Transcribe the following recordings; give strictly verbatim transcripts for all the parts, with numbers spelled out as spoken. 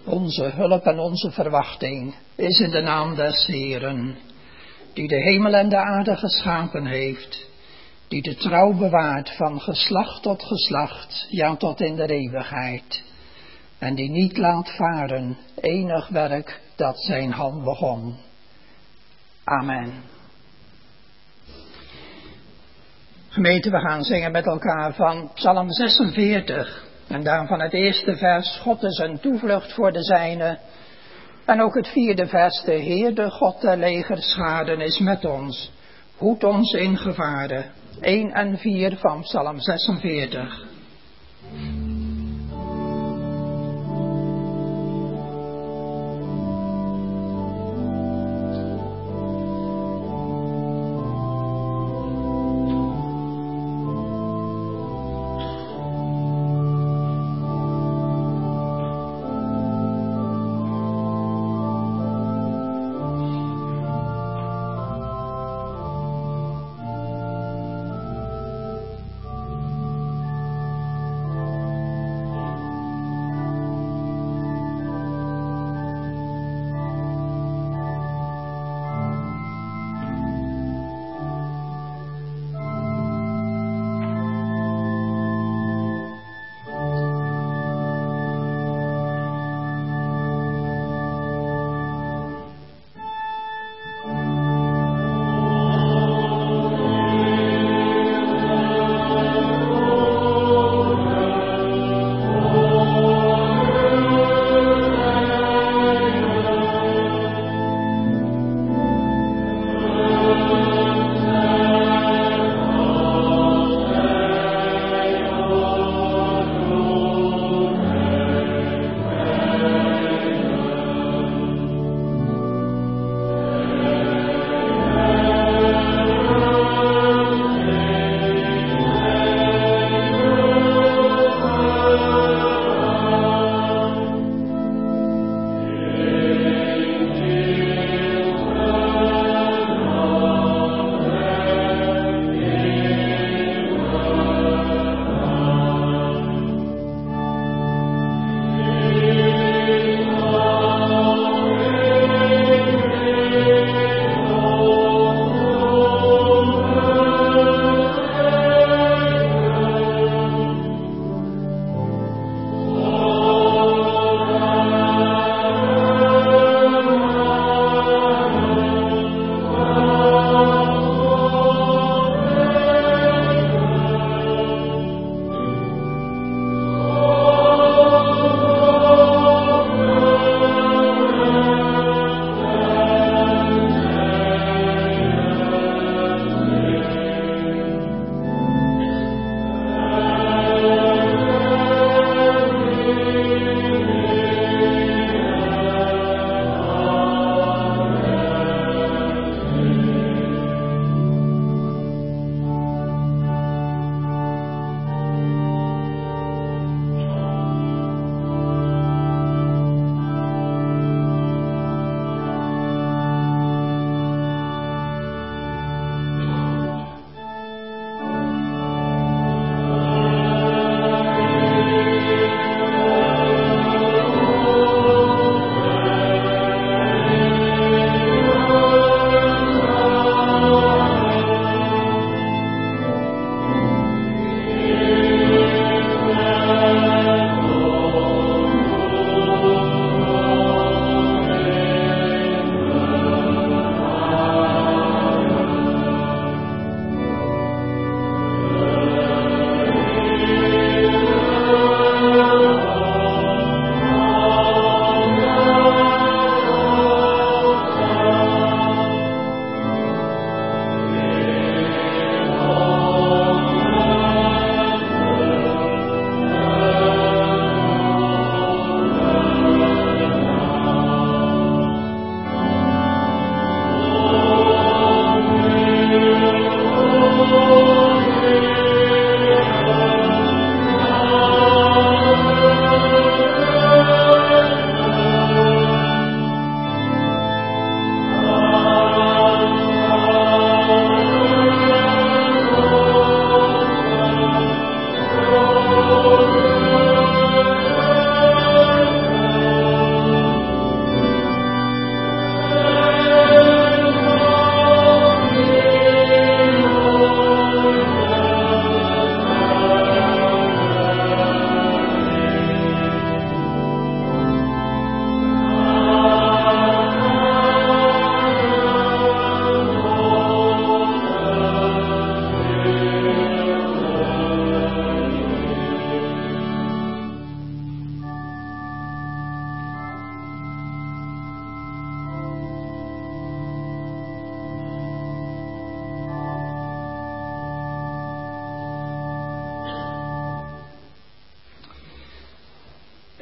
Onze hulp en onze verwachting is in de naam des Heeren, die de hemel en de aarde geschapen heeft, die de trouw bewaart van geslacht tot geslacht, ja tot in de eeuwigheid, en die niet laat varen enig werk dat zijn hand begon. Amen. Gemeente, we gaan zingen met elkaar van Psalm zesenveertig. En daarvan het eerste vers, God is een toevlucht voor de zijnen. En ook het vierde vers, de Heer, de God der legerscharen, is met ons. Hoed ons in gevaren. één en vier van Psalm zesenveertig.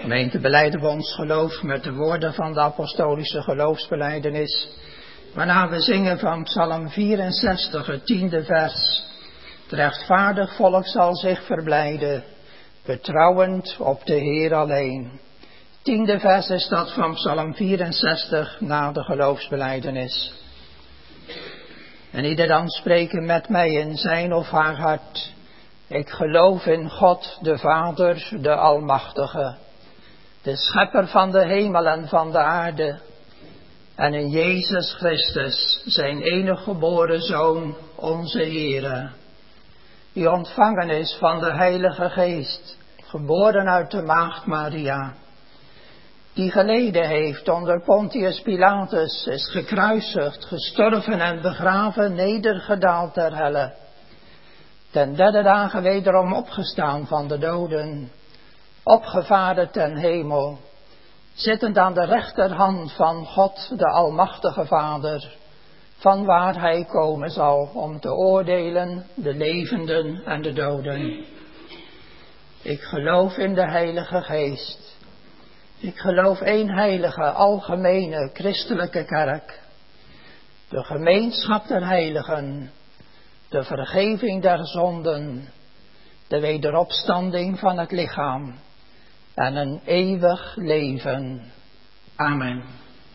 Gemeente, belijden we ons geloof met de woorden van de apostolische geloofsbelijdenis, waarna we zingen van Psalm vierenzestig, het tiende vers. Het rechtvaardig volk zal zich verblijden, betrouwend op de Heer alleen. Tiende vers is dat van Psalm vierenzestig na de geloofsbelijdenis. En ieder dan spreken met mij in zijn of haar hart. Ik geloof in God, de Vader, de Almachtige, de Schepper van de hemel en van de aarde, en in Jezus Christus, zijn enige geboren Zoon, onze Heere, die ontvangen is van de Heilige Geest, geboren uit de Maagd Maria, die geleden heeft onder Pontius Pilatus, is gekruisigd, gestorven en begraven, nedergedaald ter helle, ten derde dagen wederom opgestaan van de doden, opgevaren ten hemel, zittend aan de rechterhand van God, de Almachtige Vader, van waar hij komen zal om te oordelen de levenden en de doden. Ik geloof in de Heilige Geest. Ik geloof één heilige, algemene, christelijke kerk, de gemeenschap der heiligen, de vergeving der zonden, de wederopstanding van het lichaam en een eeuwig leven. Amen.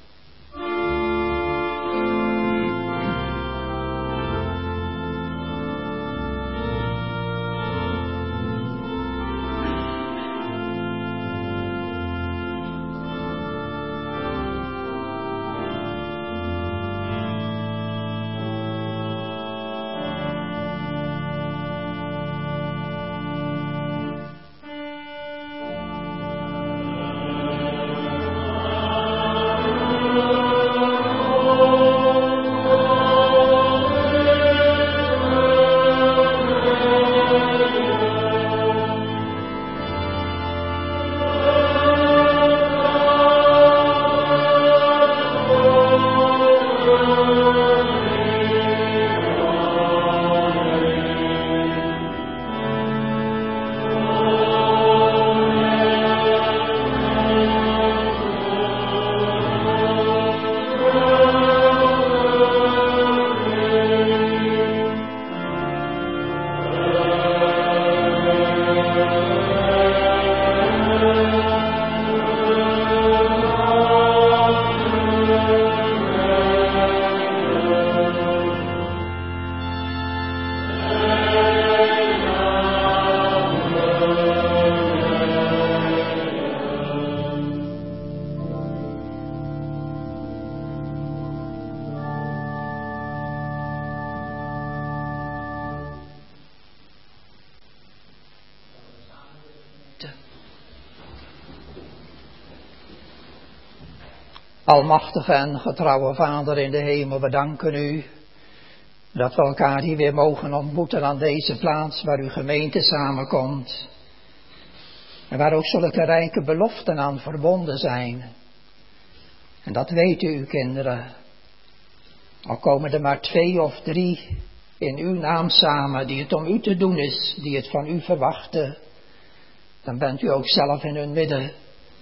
Almachtige en getrouwe Vader in de hemel, we danken u dat we elkaar hier weer mogen ontmoeten aan deze plaats waar uw gemeente samenkomt. En waar ook zulke rijke beloften aan verbonden zijn. En dat weten uw kinderen. Al komen er maar twee of drie in uw naam samen die het om u te doen is, die het van u verwachten. Dan bent u ook zelf in hun midden.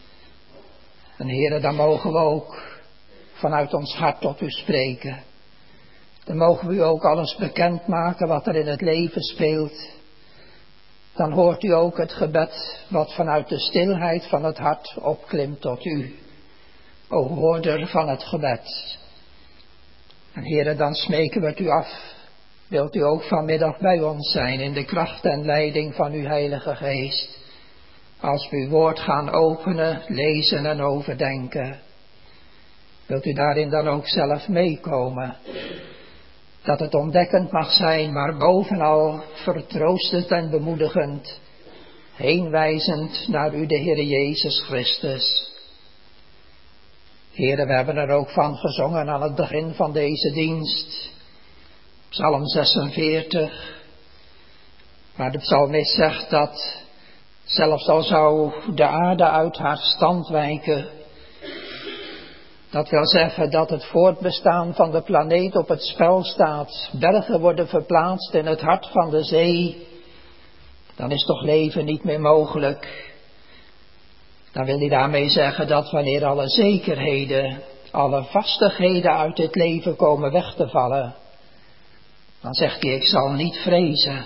En Heere, dan mogen we ook vanuit ons hart tot u spreken. Dan mogen we u ook alles bekendmaken wat er in het leven speelt. Dan hoort u ook het gebed wat vanuit de stilheid van het hart opklimt tot u. O hoorder van het gebed. En Heere, dan smeken we het u af. Wilt u ook vanmiddag bij ons zijn in de kracht en leiding van uw Heilige Geest. Als we uw woord gaan openen, lezen en overdenken. Wilt u daarin dan ook zelf meekomen. Dat het ontdekkend mag zijn, maar bovenal vertroostend en bemoedigend. Heenwijzend naar u, de Heer Jezus Christus. Heere, we hebben er ook van gezongen aan het begin van deze dienst. Psalm zesenveertig. Waar de psalmist zegt dat zelfs al zou de aarde uit haar stand wijken. Dat wil zeggen dat het voortbestaan van de planeet op het spel staat. Bergen worden verplaatst in het hart van de zee. Dan is toch leven niet meer mogelijk. Dan wil hij daarmee zeggen dat wanneer alle zekerheden, alle vastigheden uit dit leven komen weg te vallen, dan zegt hij, ik zal niet vrezen.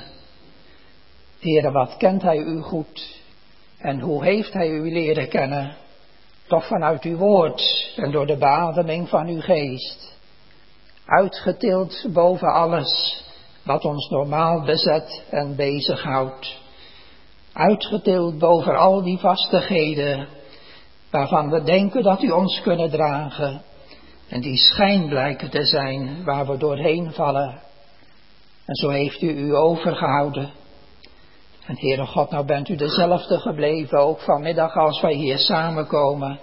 Heere, wat kent hij u goed en hoe heeft hij u leren kennen? Toch vanuit uw woord en door de beademing van uw geest. Uitgetild boven alles wat ons normaal bezet en bezighoudt. Uitgetild boven al die vastigheden waarvan we denken dat u ons kunnen dragen. En die schijn blijken te zijn waar we doorheen vallen. En zo heeft u u overgehouden. En Heere God, nou bent u dezelfde gebleven, ook vanmiddag als wij hier samenkomen.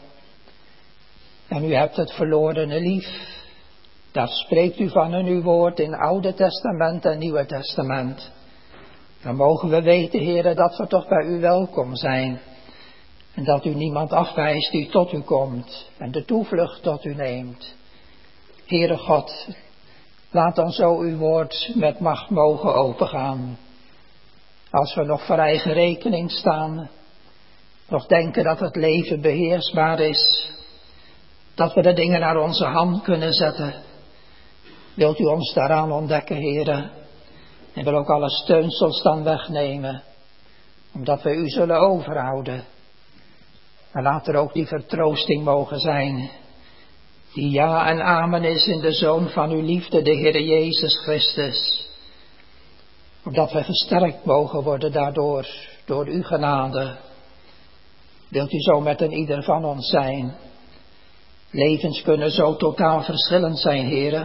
En u hebt het verlorene lief. Daar spreekt u van in uw woord in Oude Testament en Nieuwe Testament. Dan mogen we weten, Heere, dat we toch bij u welkom zijn. En dat u niemand afwijst die tot u komt en de toevlucht tot u neemt. Heere God, laat dan zo uw woord met macht mogen opengaan. Als we nog voor eigen rekening staan, nog denken dat het leven beheersbaar is, dat we de dingen naar onze hand kunnen zetten, wilt u ons daaraan ontdekken, Heere, en wil ook alle steunsels dan wegnemen, omdat we u zullen overhouden. Maar laat er ook die vertroosting mogen zijn, die ja en amen is in de Zoon van uw liefde, de Heere Jezus Christus. Opdat wij gesterkt mogen worden daardoor, door uw genade. Wilt u zo met een ieder van ons zijn. Levens kunnen zo totaal verschillend zijn, Heere.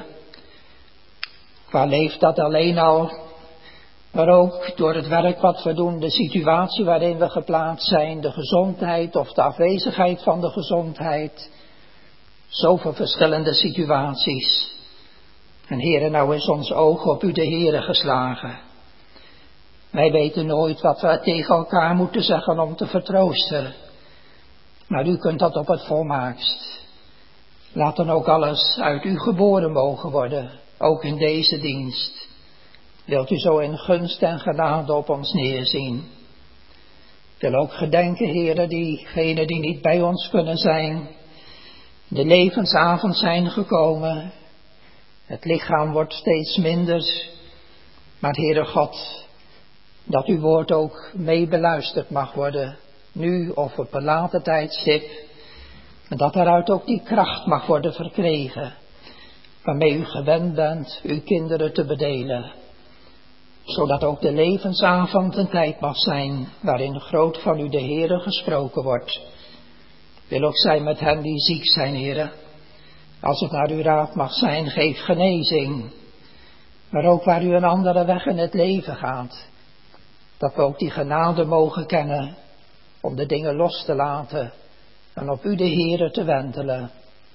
Qua leeft dat alleen al, maar ook door het werk wat we doen, de situatie waarin we geplaatst zijn, de gezondheid of de afwezigheid van de gezondheid. Zoveel verschillende situaties. En Heere, nou is ons oog op u de Heere geslagen. Wij weten nooit wat we tegen elkaar moeten zeggen om te vertroosten. Maar u kunt dat op het volmaakst. Laat dan ook alles uit u geboren mogen worden, ook in deze dienst. Wilt u zo in gunst en genade op ons neerzien. Wil ook gedenken, Heere, diegenen die niet bij ons kunnen zijn. De levensavond zijn gekomen. Het lichaam wordt steeds minder. Maar Heere God, dat uw woord ook mee beluisterd mag worden, nu of op een later tijdstip. En dat daaruit ook die kracht mag worden verkregen, waarmee u gewend bent uw kinderen te bedelen. Zodat ook de levensavond een tijd mag zijn, waarin groot van u de Heere gesproken wordt. Wil ook zijn met hen die ziek zijn, Heere. Als het naar uw raad mag zijn, geef genezing. Maar ook waar u een andere weg in het leven gaat. Dat we ook die genade mogen kennen om de dingen los te laten en op u de Heere te wentelen.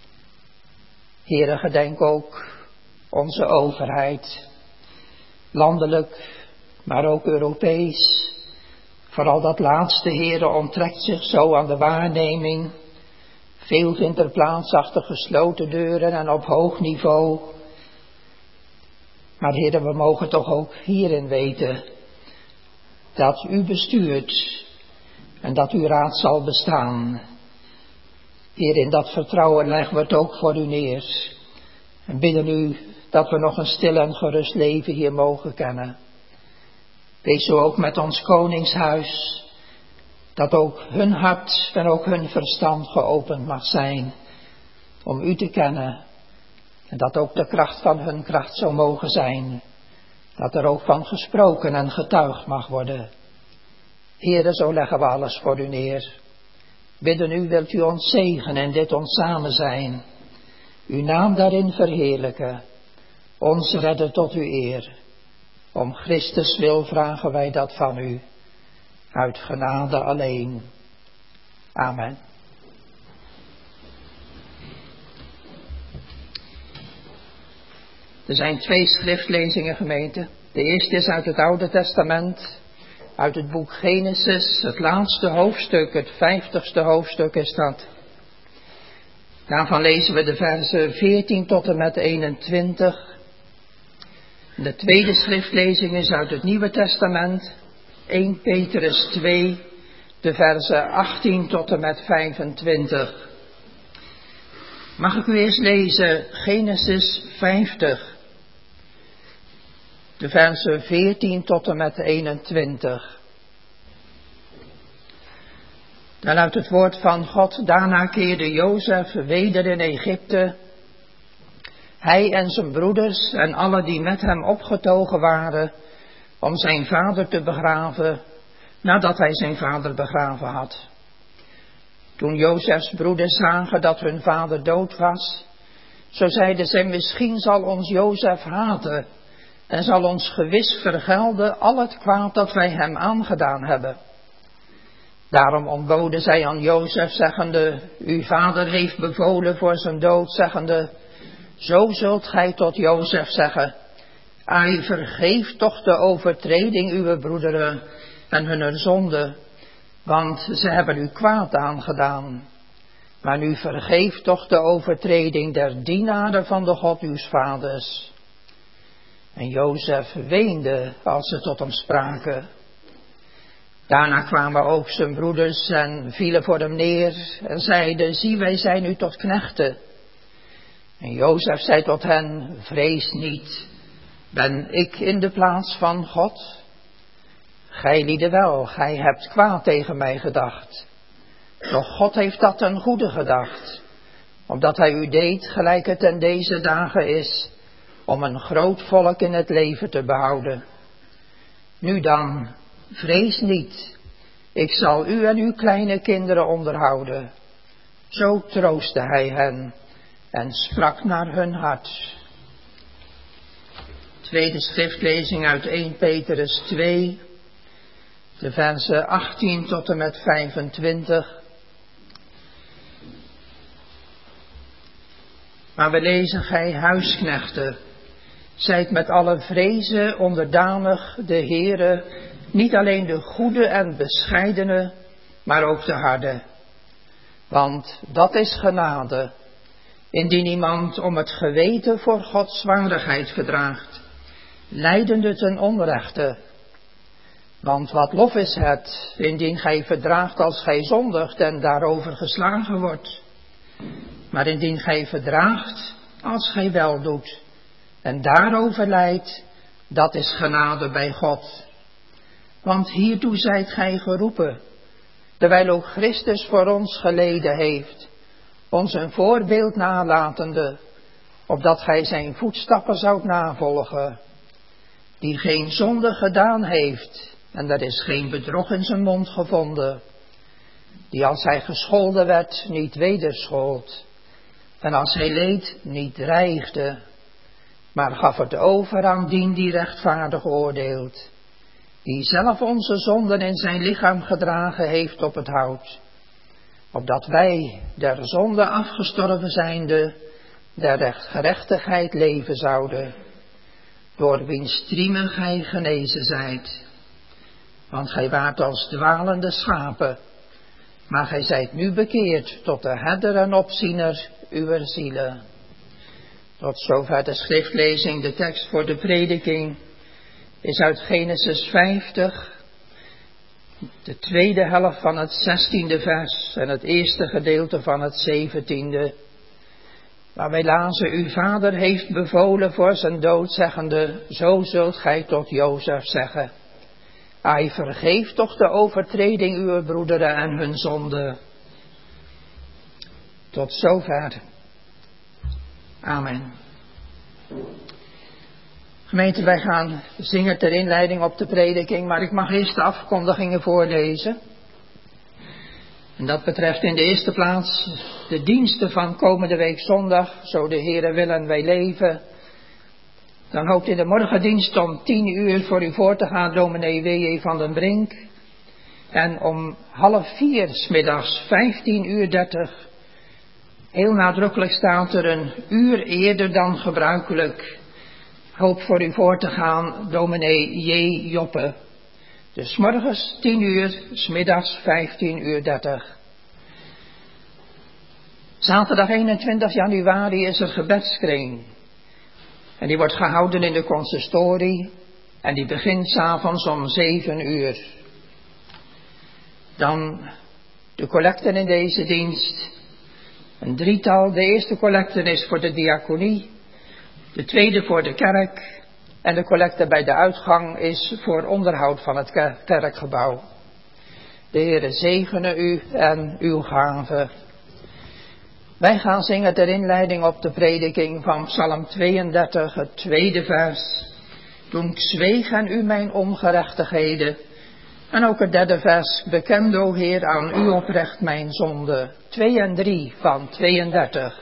Heere, gedenk ook onze overheid, landelijk, maar ook Europees. Vooral dat laatste, Heere, onttrekt zich zo aan de waarneming. Veel vindt er plaats achter gesloten deuren en op hoog niveau. Maar Heere, we mogen toch ook hierin weten dat u bestuurt en dat uw raad zal bestaan. Heer, in dat vertrouwen leggen we het ook voor u neer. En bidden u dat we nog een stil en gerust leven hier mogen kennen. Wees zo ook met ons koningshuis, dat ook hun hart en ook hun verstand geopend mag zijn om u te kennen. En dat ook de kracht van hun kracht zou mogen zijn. Dat er ook van gesproken en getuigd mag worden. Heere, zo leggen we alles voor u neer. Bidden u, wilt u ons zegenen in dit ons samen zijn. Uw naam daarin verheerlijken. Ons redden tot uw eer. Om Christus wil vragen wij dat van u. Uit genade alleen. Amen. Er zijn twee schriftlezingen, gemeente. De eerste is uit het Oude Testament, uit het boek Genesis, het laatste hoofdstuk, het vijftigste hoofdstuk is dat. Daarvan lezen we de versen veertien tot en met eenentwintig. De tweede schriftlezing is uit het Nieuwe Testament, eerste Petrus twee, de versen achttien tot en met vijfentwintig. Mag ik u eens lezen Genesis vijftig, de versen veertien tot en met eenentwintig. Daar luidt het woord van God: Daarna keerde Jozef weder in Egypte, hij en zijn broeders en alle die met hem opgetogen waren, om zijn vader te begraven, nadat hij zijn vader begraven had. Toen Jozefs broeders zagen dat hun vader dood was, zo zeiden zij: misschien zal ons Jozef haten en zal ons gewis vergelden al het kwaad dat wij hem aangedaan hebben. Daarom ontboden zij aan Jozef, zeggende: uw vader heeft bevolen voor zijn dood, zeggende: zo zult gij tot Jozef zeggen: ai, vergeef toch de overtreding uw broederen en hunne zonde, want ze hebben u kwaad aangedaan. Maar nu vergeef toch de overtreding der dienaren van de God uws vaders. En Jozef weende als ze tot hem spraken. Daarna kwamen ook zijn broeders en vielen voor hem neer en zeiden: zie, wij zijn u tot knechten. En Jozef zei tot hen: vrees niet, ben ik in de plaats van God? Gij lieden wel, gij hebt kwaad tegen mij gedacht. Doch God heeft dat ten goede gedacht, omdat hij u deed gelijk het in deze dagen is, om een groot volk in het leven te behouden. Nu dan, vrees niet, ik zal u en uw kleine kinderen onderhouden. Zo troostte hij hen en sprak naar hun hart. Tweede schriftlezing uit eerste Petrus twee, de versen achttien tot en met vijfentwintig. Maar we lezen: gij huisknechten, zijt met alle vrezen onderdanig de Heere, niet alleen de goede en bescheidene, maar ook de harde. Want dat is genade, indien iemand om het geweten voor Gods waardigheid verdraagt, lijdende ten onrechte. Want wat lof is het, indien gij verdraagt als gij zondigt en daarover geslagen wordt. Maar indien gij verdraagt als gij wel doet en daarover lijdt, dat is genade bij God. Want hiertoe zijt gij geroepen, terwijl ook Christus voor ons geleden heeft, ons een voorbeeld nalatende, opdat gij zijn voetstappen zoudt navolgen, die geen zonde gedaan heeft, en er is geen bedrog in zijn mond gevonden, die als hij gescholden werd niet wederschold, en als hij leed niet dreigde, maar gaf het over aan dien die rechtvaardig oordeelt, die zelf onze zonden in zijn lichaam gedragen heeft op het hout, opdat wij, der zonde afgestorven zijnde, der rechtgerechtigheid leven zouden, door wiens striemen gij genezen zijt. Want gij waart als dwalende schapen, maar gij zijt nu bekeerd tot de herder en opziener uwer zielen. Tot zover de schriftlezing. De tekst voor de prediking is uit Genesis vijftig, de tweede helft van het zestiende vers en het eerste gedeelte van het zeventiende. Waar wij lazen: uw vader heeft bevolen voor zijn dood, zeggende: zo zult gij tot Jozef zeggen: ai, vergeef toch de overtreding uw broederen en hun zonde. Tot zover. Amen. Gemeente, wij gaan zingen ter inleiding op de prediking, maar ik mag eerst de afkondigingen voorlezen. En dat betreft in de eerste plaats de diensten van komende week zondag, zo de Heere wil en wij leven. Dan hoopt in de morgendienst om tien uur voor u voor te gaan dominee W J van den Brink. En om half vier 's middags, vijftien uur dertig, heel nadrukkelijk staat er een uur eerder dan gebruikelijk, hoop voor u voor te gaan dominee J. Joppe. Dus 's morgens tien uur, 's middags vijftien uur dertig. Zaterdag eenentwintig januari is er gebedskring. En die wordt gehouden in de consistorie en die begint 's avonds om zeven uur. Dan de collecten in deze dienst. Een drietal. De eerste collecte is voor de diaconie. De tweede voor de kerk. En de collecte bij de uitgang is voor onderhoud van het kerkgebouw. De Heere zegene u en uw gave. Wij gaan zingen ter inleiding op de prediking van Psalm tweeëndertig, het tweede vers. Toen ik zweeg aan u mijn ongerechtigheden. En ook het derde vers. Bekend, o Heer, aan u oprecht mijn zonde. Twee en drie van tweeëndertig.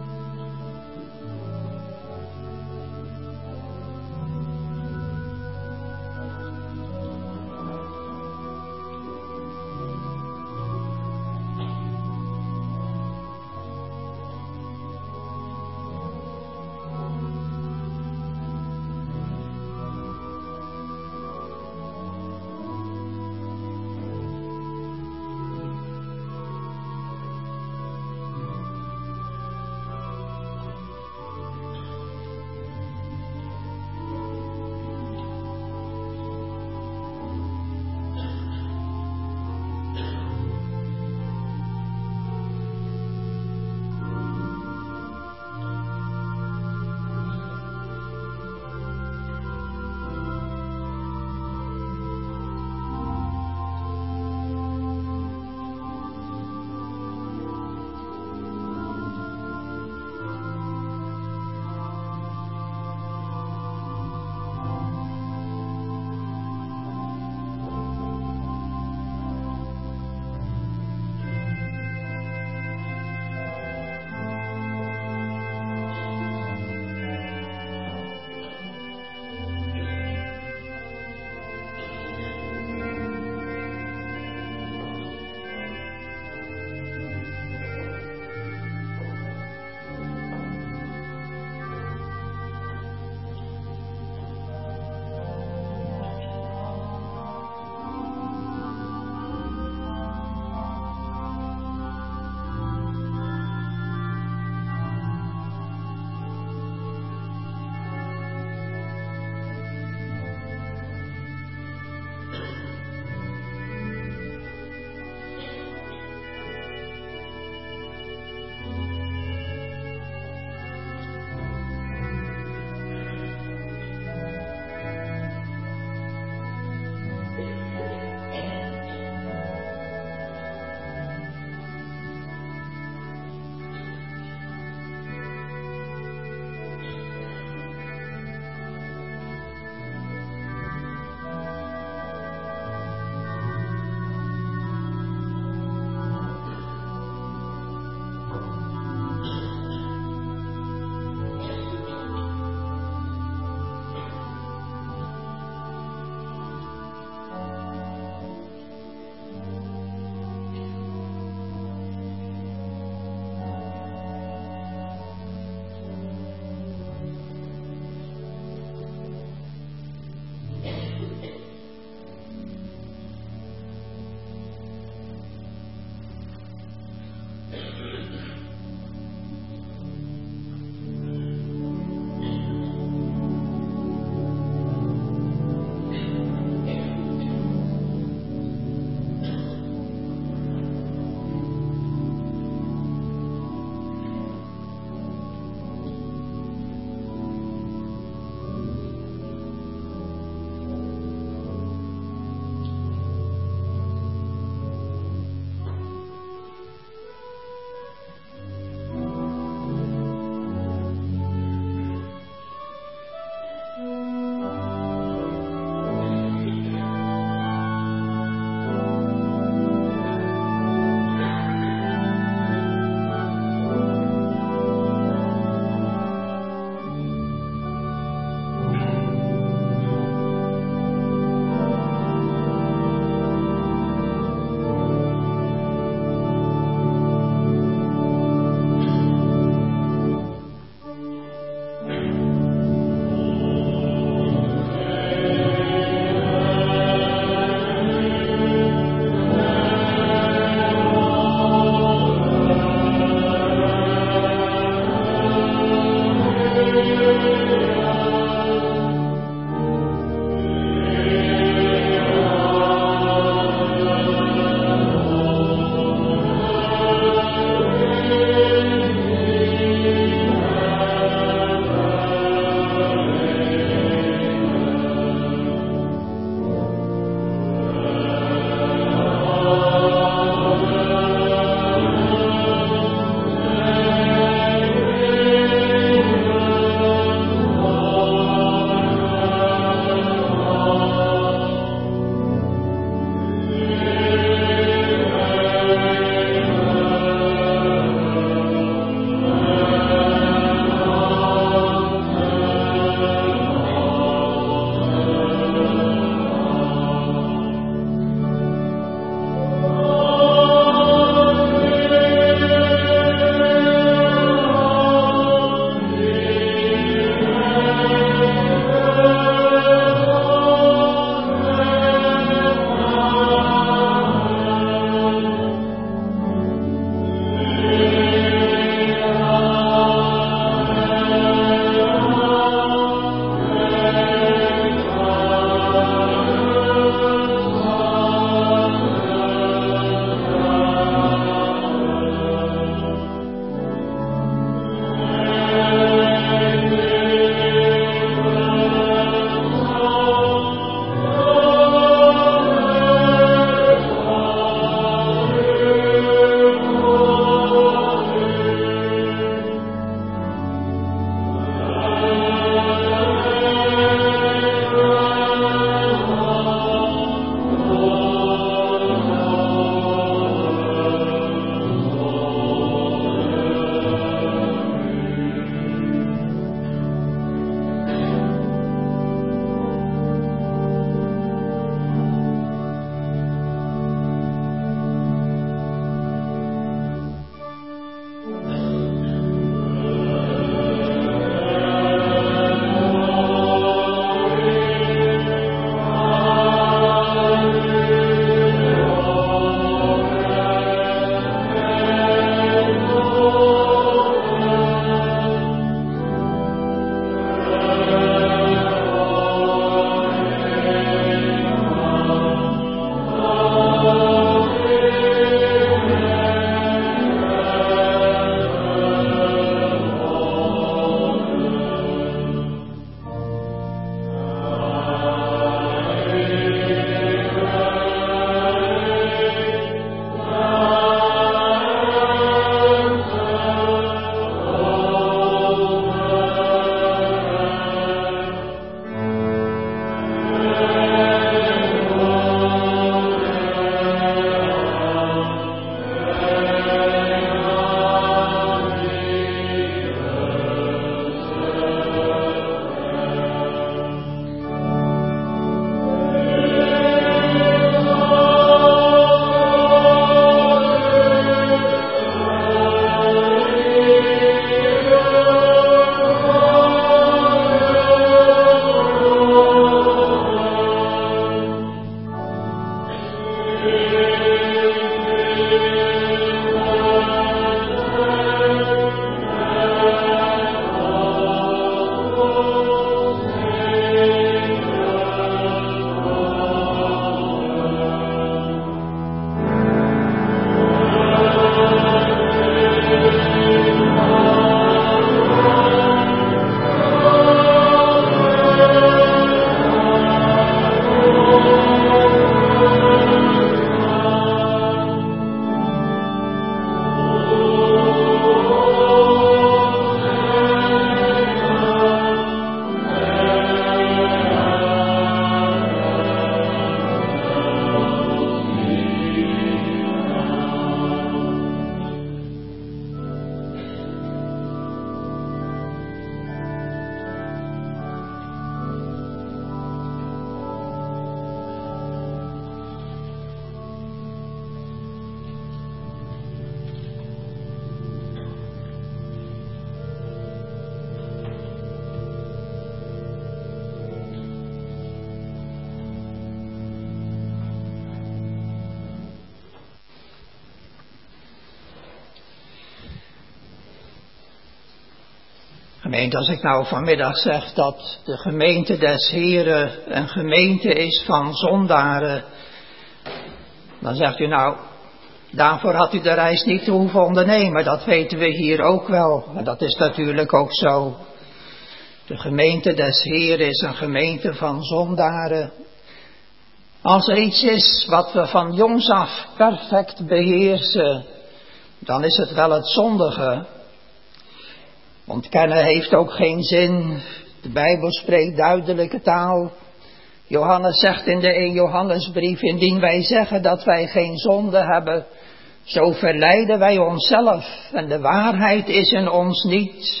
Gemeente, als ik nou vanmiddag zeg dat de gemeente des Heren een gemeente is van zondaren, dan zegt u nou, daarvoor had u de reis niet hoeven ondernemen, dat weten we hier ook wel. En dat is natuurlijk ook zo. De gemeente des Heren is een gemeente van zondaren. Als er iets is wat we van jongs af perfect beheersen, dan is het wel het zondige. Ontkennen heeft ook geen zin. De Bijbel spreekt duidelijke taal. Johannes zegt in de eerste Johannesbrief, indien wij zeggen dat wij geen zonde hebben, zo verleiden wij onszelf en de waarheid is in ons niet.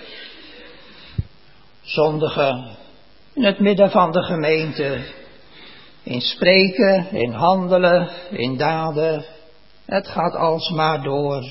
Zondigen in het midden van de gemeente, in spreken, in handelen, in daden, het gaat alsmaar door.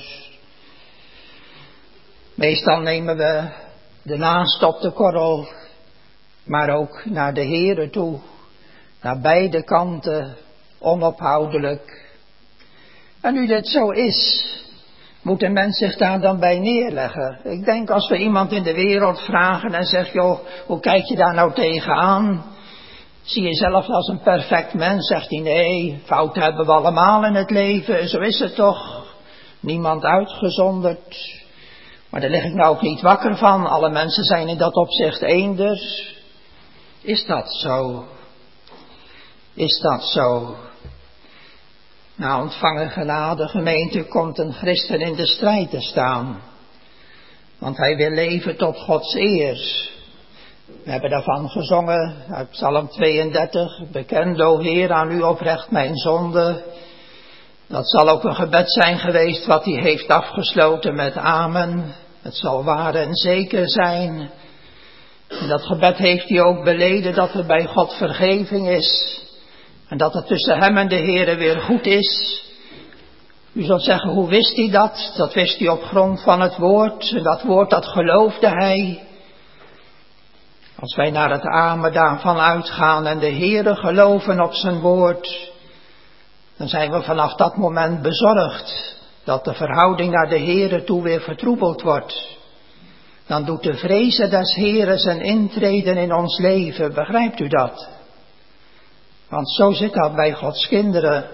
Meestal nemen we de naaste op de korrel, maar ook naar de Heere toe, naar beide kanten, onophoudelijk. En nu dit zo is, moet een mens zich daar dan bij neerleggen. Ik denk als we iemand in de wereld vragen en zeggen, joh, hoe kijk je daar nou tegenaan? Zie je zelf als een perfect mens? Zegt hij, nee, fouten hebben we allemaal in het leven, zo is het toch. Niemand uitgezonderd. Maar daar lig ik nou ook niet wakker van. Alle mensen zijn in dat opzicht eenders. Is dat zo? Is dat zo? Na ontvangen genade, gemeente, komt een christen in de strijd te staan. Want hij wil leven tot Gods eer. We hebben daarvan gezongen uit Psalm tweeëndertig. Bekend, o Heer, aan u oprecht mijn zonde. Dat zal ook een gebed zijn geweest wat hij heeft afgesloten met amen. Het zal waar en zeker zijn. En dat gebed heeft hij ook beleden dat er bij God vergeving is. En dat het tussen hem en de Heere weer goed is. U zult zeggen, hoe wist hij dat? Dat wist hij op grond van het woord. En dat woord, dat geloofde hij. Als wij naar het amen daarvan uitgaan en de Heere geloven op zijn woord, dan zijn we vanaf dat moment bezorgd dat de verhouding naar de Heere toe weer vertroebeld wordt. Dan doet de vreze des Heeren zijn intreden in ons leven, begrijpt u dat? Want zo zit dat bij Gods kinderen.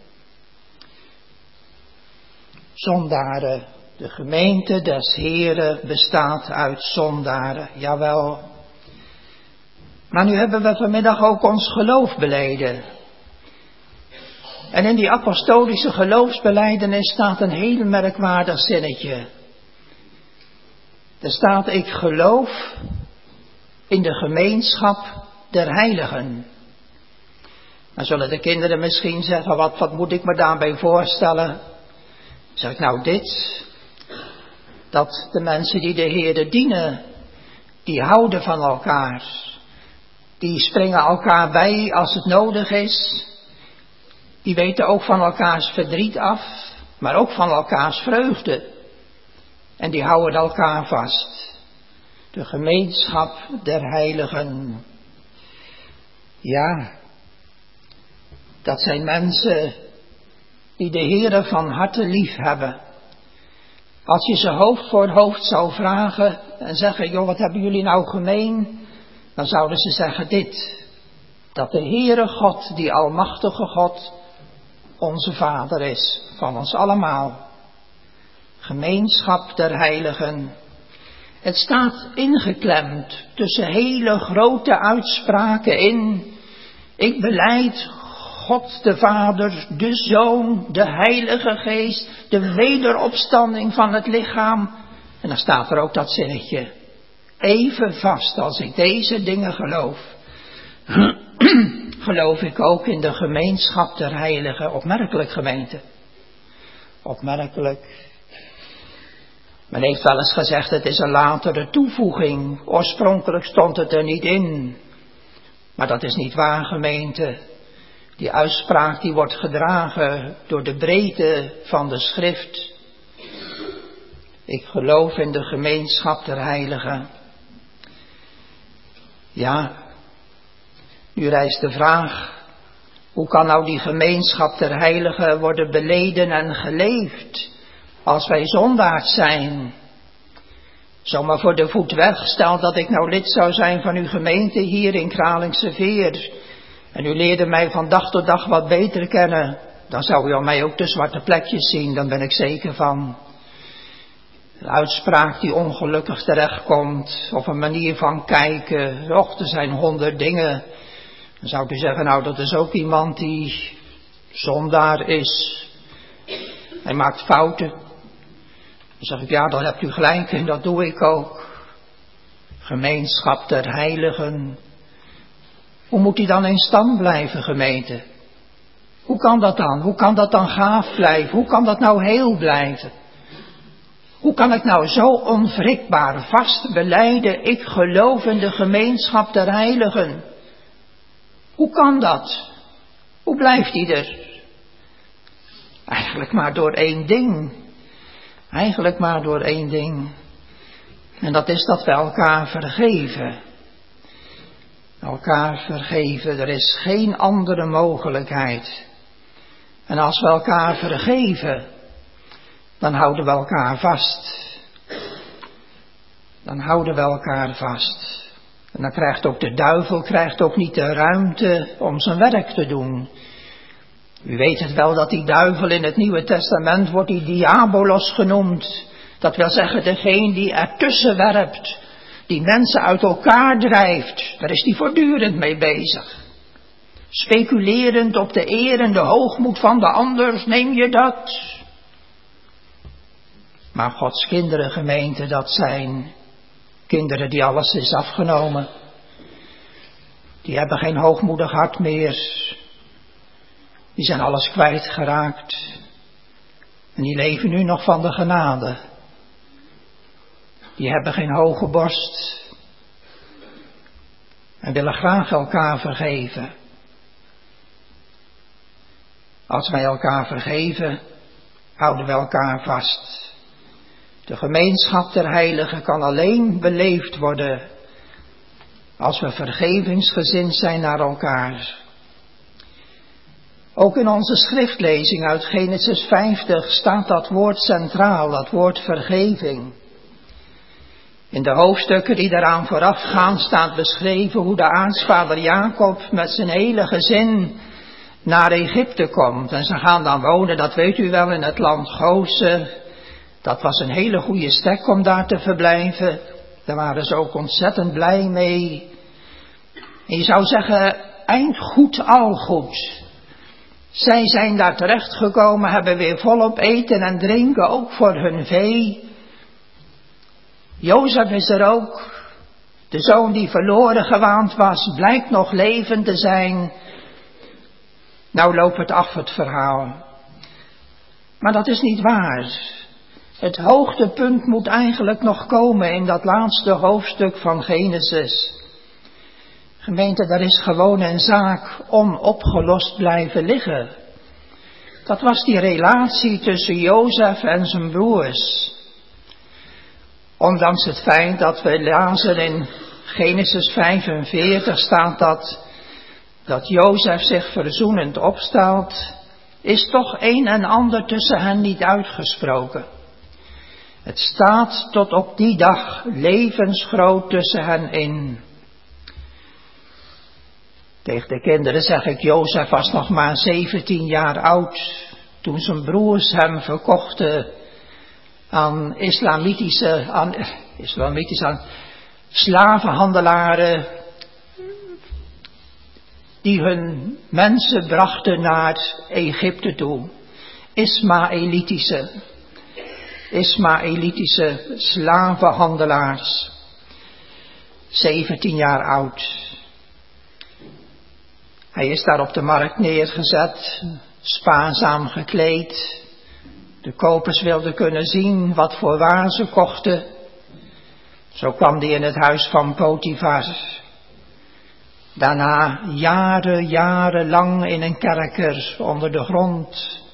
Zondaren, de gemeente des Heeren bestaat uit zondaren, jawel. Maar nu hebben we vanmiddag ook ons geloof beleden. En in die apostolische geloofsbelijdenis staat een heel merkwaardig zinnetje. Er staat, ik geloof in de gemeenschap der heiligen. Dan zullen de kinderen misschien zeggen, wat, wat moet ik me daarbij voorstellen? Dan zeg ik nou dit, dat de mensen die de Heere dienen, die houden van elkaar. Die springen elkaar bij als het nodig is. Die weten ook van elkaars verdriet af, maar ook van elkaars vreugde. En die houden elkaar vast. De gemeenschap der heiligen. Ja, dat zijn mensen die de Heere van harte lief hebben. Als je ze hoofd voor hoofd zou vragen en zeggen, joh, wat hebben jullie nou gemeen? Dan zouden ze zeggen dit, dat de Heere God, die almachtige God, onze Vader is, van ons allemaal. Gemeenschap der heiligen. Het staat ingeklemd tussen hele grote uitspraken in. Ik belijd God de Vader, de Zoon, de Heilige Geest, de wederopstanding van het lichaam. En dan staat er ook dat zinnetje. Even vast als ik deze dingen geloof, geloof ik ook in de gemeenschap der heiligen. Opmerkelijk, gemeente. Opmerkelijk. Men heeft wel eens gezegd, het is een latere toevoeging. Oorspronkelijk stond het er niet in. Maar dat is niet waar, gemeente. Die uitspraak die wordt gedragen door de breedte van de schrift. Ik geloof in de gemeenschap der heiligen. Ja, nu rijst de vraag, hoe kan nou die gemeenschap der heiligen worden beleden en geleefd als wij zondaars zijn? Zomaar voor de voet weg, stel dat ik nou lid zou zijn van uw gemeente hier in Kralingse Veer. En u leerde mij van dag tot dag wat beter kennen. Dan zou u aan mij ook de zwarte plekjes zien, dan ben ik zeker van. Een uitspraak die ongelukkig terechtkomt, of een manier van kijken. Och, er zijn honderd dingen. Dan zou u zeggen, nou dat is ook iemand die zondaar is. Hij maakt fouten. Dan zeg ik, ja, dan hebt u gelijk en dat doe ik ook. Gemeenschap der heiligen. Hoe moet die dan in stand blijven, gemeente? Hoe kan dat dan? Hoe kan dat dan gaaf blijven? Hoe kan dat nou heel blijven? Hoe kan ik nou zo onwrikbaar vast belijden, ik geloof in de gemeenschap der heiligen? Hoe kan dat? Hoe blijft die er? Eigenlijk maar door één ding. Eigenlijk maar door één ding. En dat is dat we elkaar vergeven. Elkaar vergeven, er is geen andere mogelijkheid. En als we elkaar vergeven, dan houden we elkaar vast. Dan houden we elkaar vast. En dan krijgt ook de duivel krijgt ook niet de ruimte om zijn werk te doen. U weet het wel dat die duivel in het Nieuwe Testament wordt die diabolos genoemd. Dat wil zeggen degene die ertussen werpt, die mensen uit elkaar drijft. Daar is hij voortdurend mee bezig. Speculerend op de eer en de hoogmoed van de ander, neem je dat? Maar Gods kinderen, gemeente, dat zijn kinderen die alles is afgenomen. Die hebben geen hoogmoedig hart meer. Die zijn alles kwijtgeraakt. En die leven nu nog van de genade. Die hebben geen hoge borst. En willen graag elkaar vergeven. Als wij elkaar vergeven, houden we elkaar vast. De gemeenschap der heiligen kan alleen beleefd worden als we vergevingsgezind zijn naar elkaar. Ook in onze schriftlezing uit Genesis vijftig staat dat woord centraal, dat woord vergeving. In de hoofdstukken die daaraan voorafgaan staat beschreven hoe de aartsvader Jacob met zijn hele gezin naar Egypte komt. En ze gaan dan wonen, dat weet u wel, in het land Gozen. Dat was een hele goede stek om daar te verblijven. Daar waren ze ook ontzettend blij mee. En je zou zeggen, eind goed, al goed. Zij zijn daar terechtgekomen, hebben weer volop eten en drinken, ook voor hun vee. Jozef is er ook. De zoon die verloren gewaand was, blijkt nog levend te zijn. Nou loopt het af, het verhaal. Maar dat is niet waar. Het hoogtepunt moet eigenlijk nog komen in dat laatste hoofdstuk van Genesis. Gemeente, daar is gewoon een zaak onopgelost blijven liggen. Dat was die relatie tussen Jozef en zijn broers. Ondanks het feit dat we lazen in Genesis vijfenveertig staat dat, dat Jozef zich verzoenend opstelt, is toch een en ander tussen hen niet uitgesproken. Het staat tot op die dag levensgroot tussen hen in. Tegen de kinderen zeg ik, Jozef was nog maar zeventien jaar oud toen zijn broers hem verkochten aan islamitische, aan, islamitische aan slavenhandelaren die hun mensen brachten naar Egypte toe. Ismaëlitische, Ismaëlitische slavenhandelaars. zeventien jaar oud. Hij is daar op de markt neergezet, spaarzaam gekleed. De kopers wilden kunnen zien wat voor waar ze kochten. Zo kwam hij in het huis van Potifar. Daarna jaren, jaren lang in een kerker onder de grond.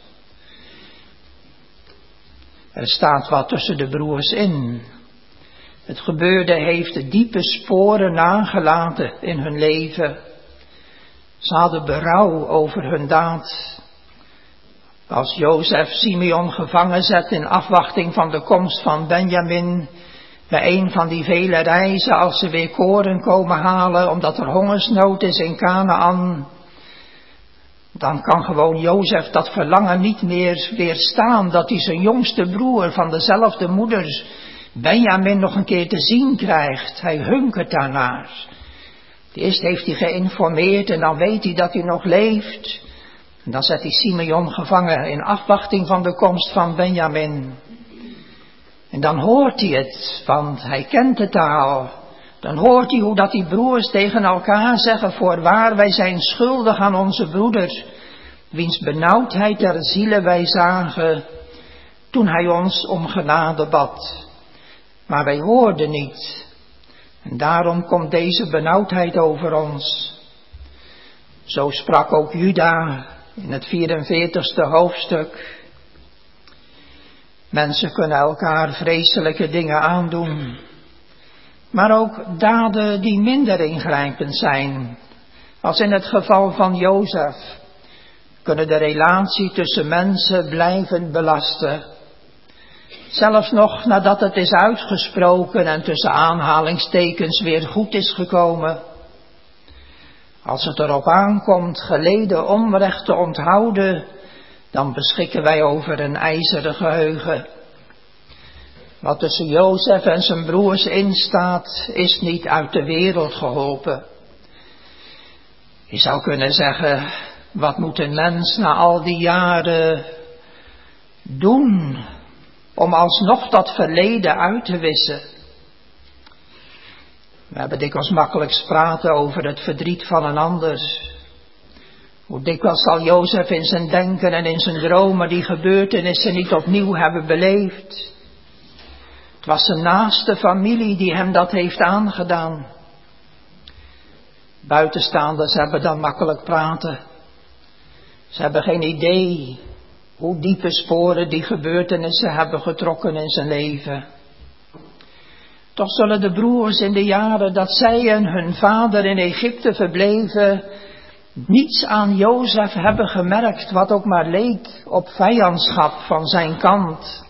Er staat wat tussen de broers in. Het gebeurde heeft diepe sporen nagelaten in hun leven. Ze hadden berouw over hun daad. Als Jozef Simeon gevangen zet in afwachting van de komst van Benjamin, Bij een van die vele reizen als ze weer koren komen halen omdat er hongersnood is in Kanaan, dan kan gewoon Jozef dat verlangen niet meer weerstaan dat hij zijn jongste broer van dezelfde moeder, Benjamin, nog een keer te zien krijgt. Hij hunkert daarnaar. Eerst heeft hij geïnformeerd en dan weet hij dat hij nog leeft. En dan zet hij Simeon gevangen in afwachting van de komst van Benjamin. En dan hoort hij het, want hij kent de taal. Dan hoort hij hoe dat die broers tegen elkaar zeggen: voorwaar, wij zijn schuldig aan onze broeder, wiens benauwdheid der zielen wij zagen, toen hij ons om genade bad. Maar wij hoorden niet. En daarom komt deze benauwdheid over ons. Zo sprak ook Juda in het vierenveertigste hoofdstuk. Mensen kunnen elkaar vreselijke dingen aandoen, maar ook daden die minder ingrijpend zijn, als in het geval van Jozef, kunnen de relatie tussen mensen blijven belasten. Zelfs nog nadat het is uitgesproken en tussen aanhalingstekens weer goed is gekomen. Als het erop aankomt geleden onrecht te onthouden, dan beschikken wij over een ijzeren geheugen. Wat tussen Jozef en zijn broers instaat, is niet uit de wereld geholpen. Je zou kunnen zeggen, wat moet een mens na al die jaren doen om alsnog dat verleden uit te wissen? We hebben dikwijls makkelijk praten over het verdriet van een ander. Hoe dikwijls zal Jozef in zijn denken en in zijn dromen die gebeurtenissen niet opnieuw hebben beleefd. Het was zijn naaste familie die hem dat heeft aangedaan. Buitenstaanders hebben dan makkelijk praten. Ze hebben geen idee hoe diepe sporen die gebeurtenissen hebben getrokken in zijn leven. Toch zullen de broers in de jaren dat zij en hun vader in Egypte verbleven, niets aan Jozef hebben gemerkt wat ook maar leek op vijandschap van zijn kant.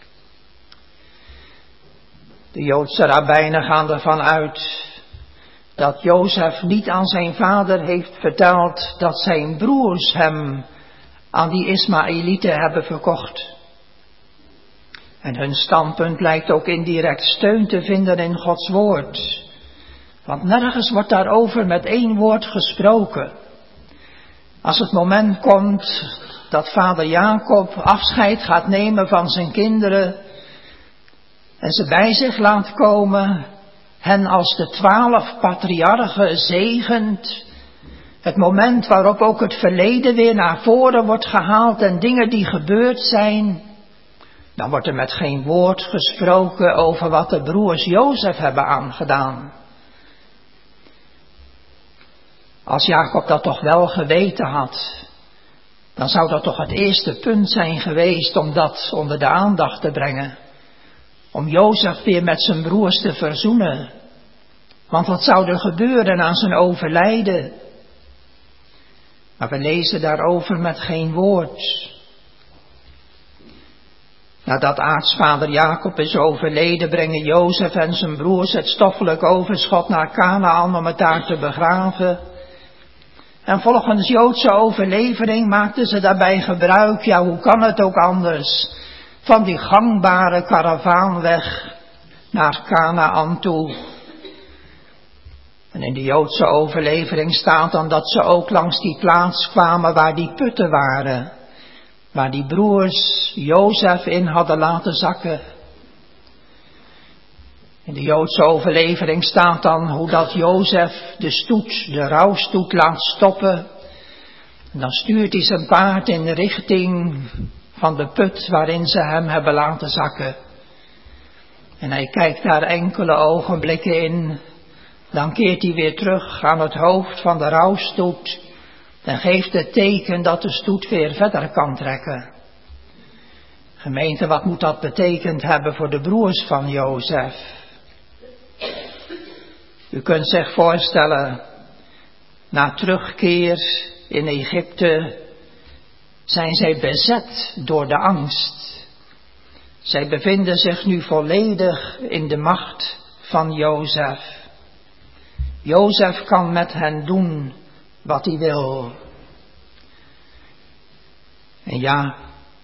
De Joodse rabbijnen gaan ervan uit dat Jozef niet aan zijn vader heeft verteld dat zijn broers hem aan die Ismaëlieten hebben verkocht. En hun standpunt lijkt ook indirect steun te vinden in Gods woord. Want nergens wordt daarover met één woord gesproken. Als het moment komt dat vader Jacob afscheid gaat nemen van zijn kinderen en ze bij zich laat komen, hen als de twaalf patriarchen zegent, het moment waarop ook het verleden weer naar voren wordt gehaald en dingen die gebeurd zijn, dan wordt er met geen woord gesproken over wat de broers Jozef hebben aangedaan. Als Jacob dat toch wel geweten had, dan zou dat toch het eerste punt zijn geweest om dat onder de aandacht te brengen. Om Jozef weer met zijn broers te verzoenen. Want wat zou er gebeuren aan zijn overlijden? Maar we lezen daarover met geen woord. Nadat aartsvader Jacob is overleden, brengen Jozef en zijn broers het stoffelijk overschot naar Kanaan om het daar te begraven. En volgens Joodse overlevering maakten ze daarbij gebruik, ja hoe kan het ook anders, van die gangbare karavaanweg naar Kanaan toe. En in de Joodse overlevering staat dan dat ze ook langs die plaats kwamen waar die putten waren, waar die broers Jozef in hadden laten zakken. In de Joodse overlevering staat dan hoe dat Jozef de stoet, de rouwstoet laat stoppen. En dan stuurt hij zijn paard in de richting van de put waarin ze hem hebben laten zakken. En hij kijkt daar enkele ogenblikken in. Dan keert hij weer terug aan het hoofd van de rouwstoet en geeft het teken dat de stoet weer verder kan trekken. Gemeente, wat moet dat betekend hebben voor de broers van Jozef? U kunt zich voorstellen, na terugkeer in Egypte zijn zij bezet door de angst. Zij bevinden zich nu volledig in de macht van Jozef. Jozef kan met hen doen wat hij wil. En ja,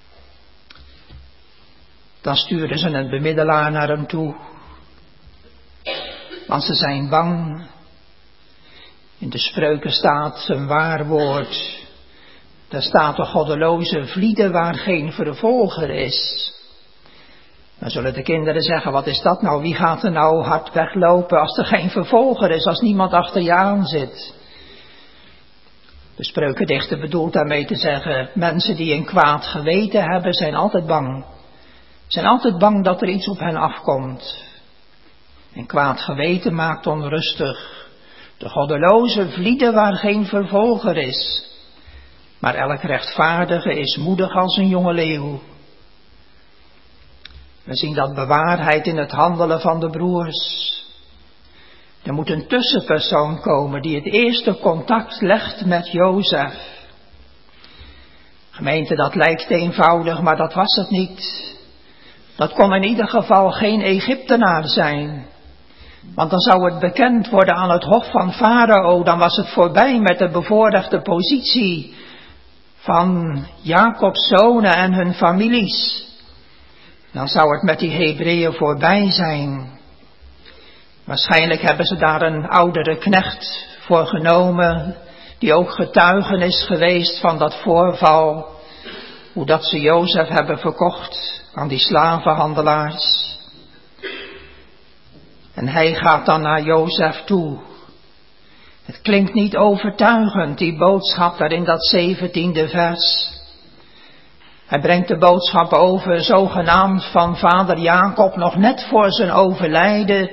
dan sturen ze een bemiddelaar naar hem toe. Want ze zijn bang. In de spreuken staat een waar woord. Daar staat de goddeloze vlieden waar geen vervolger is. Dan zullen de kinderen zeggen, wat is dat nou? Wie gaat er nou hard weglopen als er geen vervolger is, als niemand achter je aan zit? De spreukendichter bedoelt daarmee te zeggen, mensen die een kwaad geweten hebben, zijn altijd bang. Zijn altijd bang dat er iets op hen afkomt. Een kwaad geweten maakt onrustig. De goddeloze vlieden waar geen vervolger is. Maar elk rechtvaardige is moedig als een jonge leeuw. We zien dat bewaarheid in het handelen van de broers. Er moet een tussenpersoon komen die het eerste contact legt met Jozef. Gemeente, dat lijkt eenvoudig, maar dat was het niet. Dat kon in ieder geval geen Egyptenaar zijn. Want dan zou het bekend worden aan het hof van Farao. Dan was het voorbij met de bevoorrechte positie van Jacob's zonen en hun families. Dan zou het met die Hebreeën voorbij zijn. Waarschijnlijk hebben ze daar een oudere knecht voor genomen, die ook getuige is geweest van dat voorval, hoe dat ze Jozef hebben verkocht aan die slavenhandelaars. En hij gaat dan naar Jozef toe. Het klinkt niet overtuigend, die boodschap daar in dat zeventiende vers. Hij brengt de boodschap over, zogenaamd van vader Jacob, nog net voor zijn overlijden.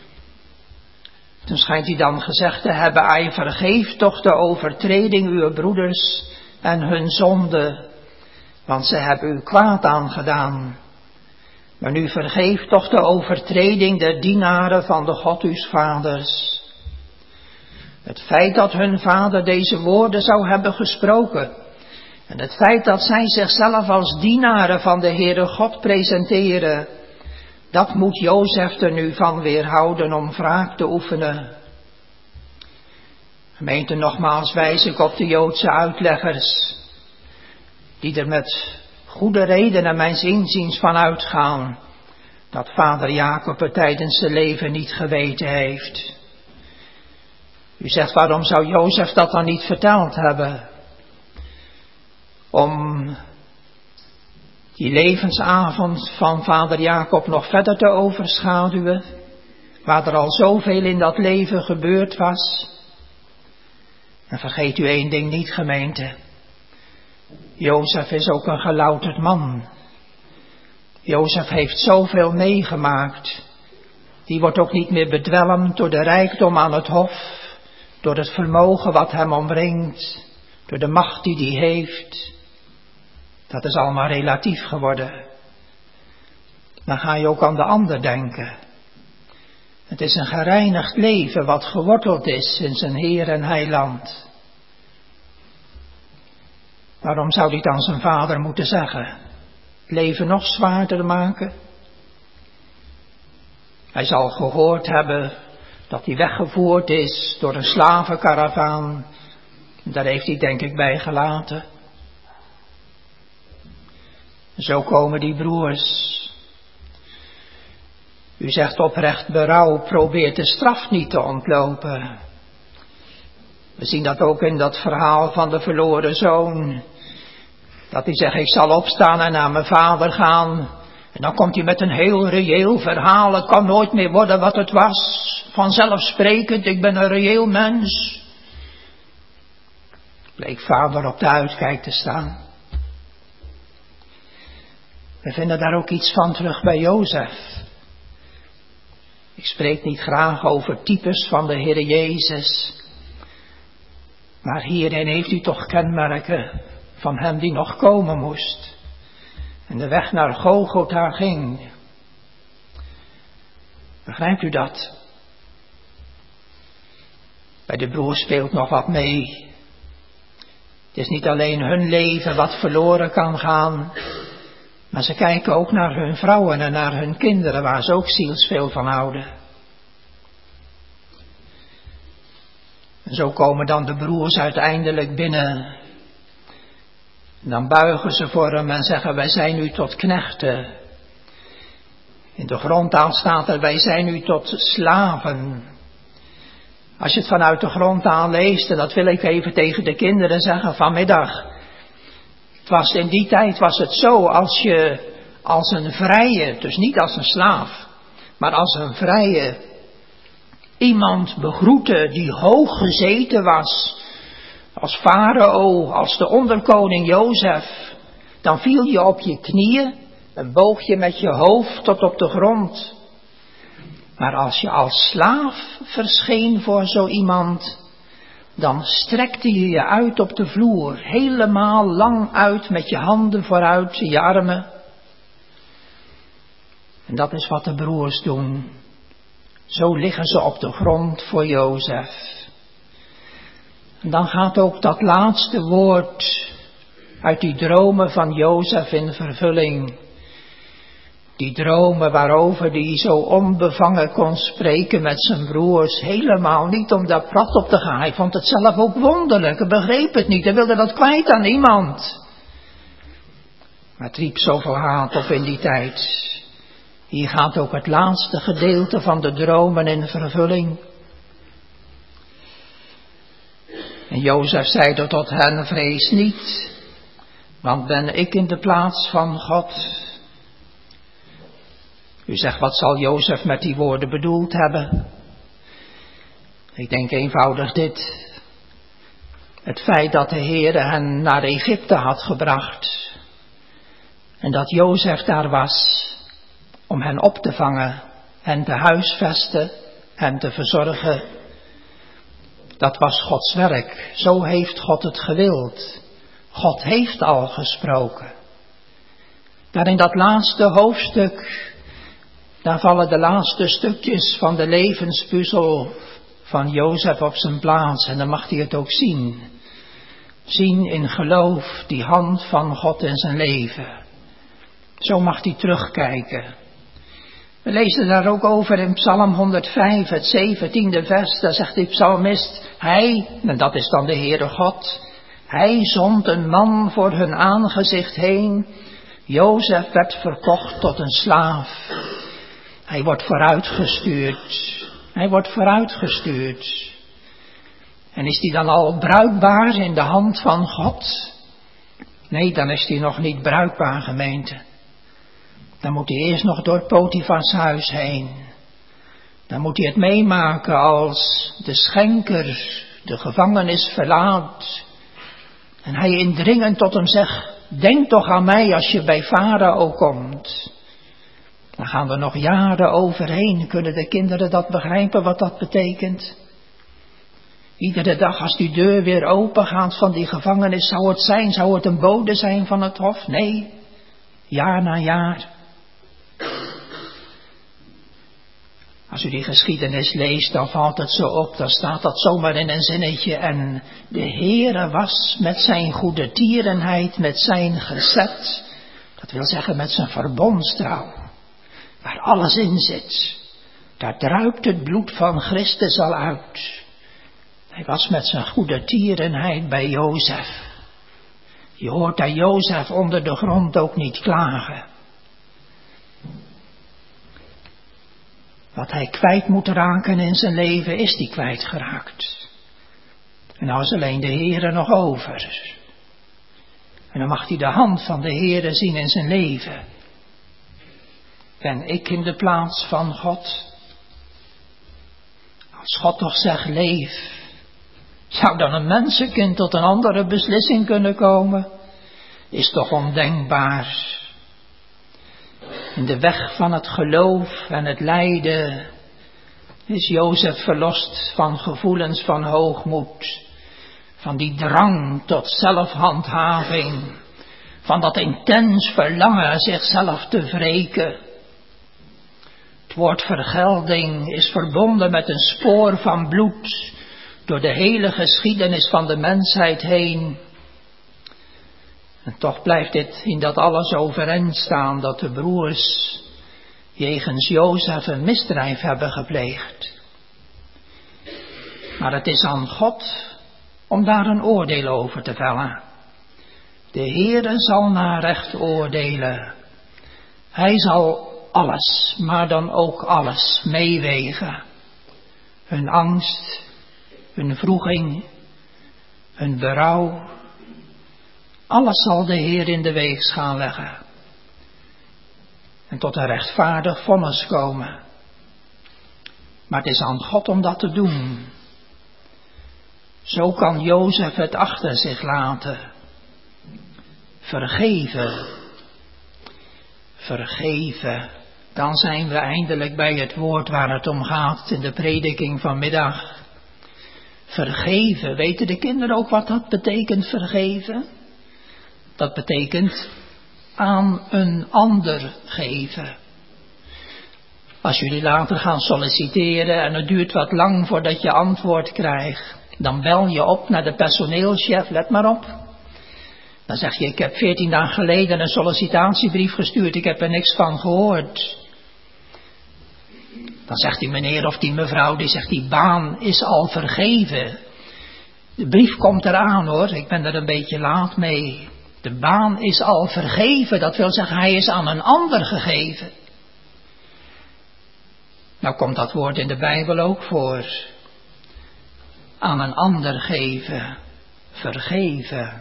Toen schijnt hij dan gezegd te hebben, ai, vergeef toch de overtreding uw broeders en hun zonde, want ze hebben u kwaad aangedaan. Maar nu vergeef toch de overtreding der dienaren van de God uws vaders. Het feit dat hun vader deze woorden zou hebben gesproken, en het feit dat zij zichzelf als dienaren van de Heere God presenteren, dat moet Jozef er nu van weerhouden om wraak te oefenen. Gemeente, nogmaals wijs ik op de Joodse uitleggers, die er met goede redenen mijns inziens van uitgaan dat vader Jacob het tijdens zijn leven niet geweten heeft. U zegt, waarom zou Jozef dat dan niet verteld hebben? Om die levensavond van vader Jacob nog verder te overschaduwen, waar er al zoveel in dat leven gebeurd was. En vergeet u één ding niet, gemeente. Jozef is ook een gelouterd man. Jozef heeft zoveel meegemaakt. Die wordt ook niet meer bedwelmd door de rijkdom aan het hof, door het vermogen wat hem omringt, door de macht die hij heeft. Dat is allemaal relatief geworden. Dan ga je ook aan de ander denken. Het is een gereinigd leven wat geworteld is in zijn Heer en Heiland. Waarom zou hij dan zijn vader moeten zeggen? Het leven nog zwaarder maken? Hij zal gehoord hebben dat hij weggevoerd is door een slavenkaravaan. Daar heeft hij denk ik bij gelaten. Zo komen die broers. U zegt oprecht berouw, probeert de straf niet te ontlopen. We zien dat ook in dat verhaal van de verloren zoon. Dat hij zegt, ik zal opstaan en naar mijn vader gaan. En dan komt hij met een heel reëel verhaal. Het kan nooit meer worden wat het was. Vanzelfsprekend, ik ben een reëel mens. Bleek vader op de uitkijk te staan. We vinden daar ook iets van terug bij Jozef. Ik spreek niet graag over types van de Heer Jezus. Maar hierin heeft u toch kenmerken van hem die nog komen moest. En de weg naar Golgotha ging. Begrijpt u dat? Bij de broers speelt nog wat mee. Het is niet alleen hun leven wat verloren kan gaan. Maar ze kijken ook naar hun vrouwen en naar hun kinderen, waar ze ook zielsveel van houden. En zo komen dan de broers uiteindelijk binnen. En dan buigen ze voor hem en zeggen, wij zijn nu tot knechten. In de grondtaal staat er, wij zijn nu tot slaven. Als je het vanuit de grondtaal leest, en dat wil ik even tegen de kinderen zeggen vanmiddag. Het was in die tijd was het zo, als je als een vrije, dus niet als een slaaf, maar als een vrije iemand begroette die hoog gezeten was, als farao, als de onderkoning Jozef, dan viel je op je knieën en boog je met je hoofd tot op de grond. Maar als je als slaaf verscheen voor zo iemand, dan strekte je je uit op de vloer, helemaal lang uit met je handen vooruit, je armen. En dat is wat de broers doen. Zo liggen ze op de grond voor Jozef. En dan gaat ook dat laatste woord uit die dromen van Jozef in vervulling. Die dromen waarover hij zo onbevangen kon spreken met zijn broers. Helemaal niet om daar prat op te gaan. Hij vond het zelf ook wonderlijk. Hij begreep het niet. Hij wilde dat kwijt aan iemand. Maar het riep zoveel haat op in die tijd. Hier gaat ook het laatste gedeelte van de dromen in vervulling. En Jozef zeide tot hen, vrees niet, want ben ik in de plaats van God. U zegt, wat zal Jozef met die woorden bedoeld hebben? Ik denk eenvoudig dit. Het feit dat de Heere hen naar Egypte had gebracht. En dat Jozef daar was om hen op te vangen, hen te huisvesten, hen te verzorgen. Dat was Gods werk. Zo heeft God het gewild. God heeft al gesproken. Daar in dat laatste hoofdstuk, daar vallen de laatste stukjes van de levenspuzzel van Jozef op zijn plaats. En dan mag hij het ook zien. Zien in geloof die hand van God in zijn leven. Zo mag hij terugkijken. We lezen daar ook over in Psalm honderdvijf, het zeventiende vers. Daar zegt die psalmist, hij, en dat is dan de Heere God, hij zond een man voor hun aangezicht heen. Jozef werd verkocht tot een slaaf. Hij wordt vooruitgestuurd. Hij wordt vooruitgestuurd. En is die dan al bruikbaar in de hand van God? Nee, dan is die nog niet bruikbaar, gemeente. Dan moet hij eerst nog door Potifars huis heen. Dan moet hij het meemaken als de schenker de gevangenis verlaat. En hij indringend tot hem zegt, denk toch aan mij als je bij Farao komt. Dan gaan we nog jaren overheen. Kunnen de kinderen dat begrijpen wat dat betekent? Iedere dag als die deur weer open gaat van die gevangenis, zou het zijn, zou het een bode zijn van het hof? Nee, jaar na jaar. Als u die geschiedenis leest, dan valt het zo op, dan staat dat zomaar in een zinnetje. En de Heere was met zijn goede tierenheid, met zijn gezet, dat wil zeggen met zijn verbondstrouw, waar alles in zit. Daar druipt het bloed van Christus al uit. Hij was met zijn goede tierenheid bij Jozef. Je hoort daar Jozef onder de grond ook niet klagen. Wat hij kwijt moet raken in zijn leven, is die kwijtgeraakt. En nou is alleen de Heere nog over. En dan mag hij de hand van de Heere zien in zijn leven. Ben ik in de plaats van God? Als God toch zegt, leef. Zou dan een mensenkind tot een andere beslissing kunnen komen? Is toch ondenkbaar. In de weg van het geloof en het lijden is Jozef verlost van gevoelens van hoogmoed, van die drang tot zelfhandhaving, van dat intens verlangen zichzelf te wreken. Het woord vergelding is verbonden met een spoor van bloed door de hele geschiedenis van de mensheid heen. En toch blijft dit in dat alles overeind staan dat de broers jegens Jozef een misdrijf hebben gepleegd. Maar het is aan God om daar een oordeel over te vellen. De Heere zal naar recht oordelen. Hij zal alles, maar dan ook alles meewegen. Hun angst, hun wroeging, hun berouw. Alles zal de Heer in de weegschaal leggen. En tot een rechtvaardig vonnis komen. Maar het is aan God om dat te doen. Zo kan Jozef het achter zich laten. Vergeven. Vergeven. Dan zijn we eindelijk bij het woord waar het om gaat in de prediking vanmiddag. Vergeven. Weten de kinderen ook wat dat betekent, vergeven? Dat betekent aan een ander geven. Als jullie later gaan solliciteren en het duurt wat lang voordat je antwoord krijgt, dan bel je op naar de personeelschef, let maar op. Dan zeg je, ik heb veertien dagen geleden een sollicitatiebrief gestuurd, ik heb er niks van gehoord. Dan zegt die meneer of die mevrouw, die zegt, die baan is al vergeven. De brief komt eraan hoor, ik ben er een beetje laat mee. De baan is al vergeven, dat wil zeggen, hij is aan een ander gegeven. Nou komt dat woord in de Bijbel ook voor. Aan een ander geven, vergeven.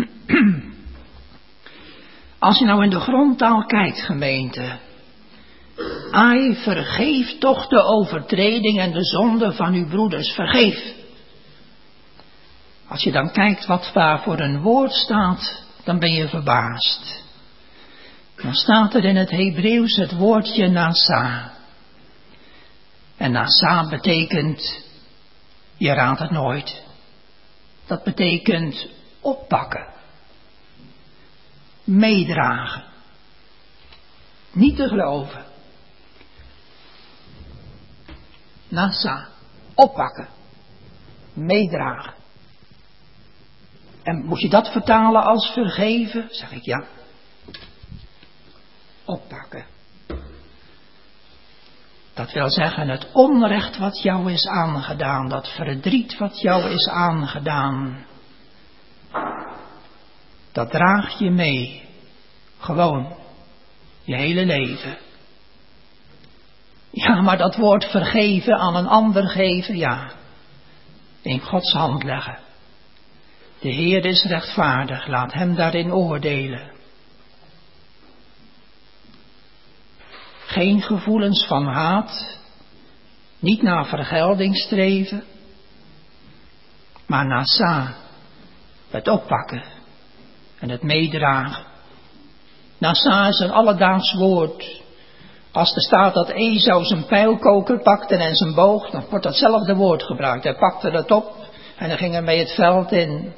Als je nou in de grondtaal kijkt, gemeente. Ai, vergeef toch de overtreding en de zonde van uw broeders, vergeef. Als je dan kijkt wat daar voor een woord staat, dan ben je verbaasd. Dan staat er in het Hebreeuws het woordje nasa. En nasa betekent, je raadt het nooit, dat betekent oppakken, meedragen, niet te geloven. Nasa, oppakken, meedragen. En moet je dat vertalen als vergeven? Zeg ik ja. Oppakken. Dat wil zeggen het onrecht wat jou is aangedaan. Dat verdriet wat jou is aangedaan. Dat draag je mee. Gewoon. Je hele leven. Ja, maar dat woord vergeven aan een ander geven, ja. In Gods hand leggen. De Heer is rechtvaardig, laat hem daarin oordelen. Geen gevoelens van haat, niet naar vergelding streven, maar nasa, het oppakken en het meedragen. Nasa is een alledaags woord. Als er staat dat Esau zijn pijlkoker pakte en zijn boog, dan wordt datzelfde woord gebruikt. Hij pakte het op en hij ging ermee het veld in.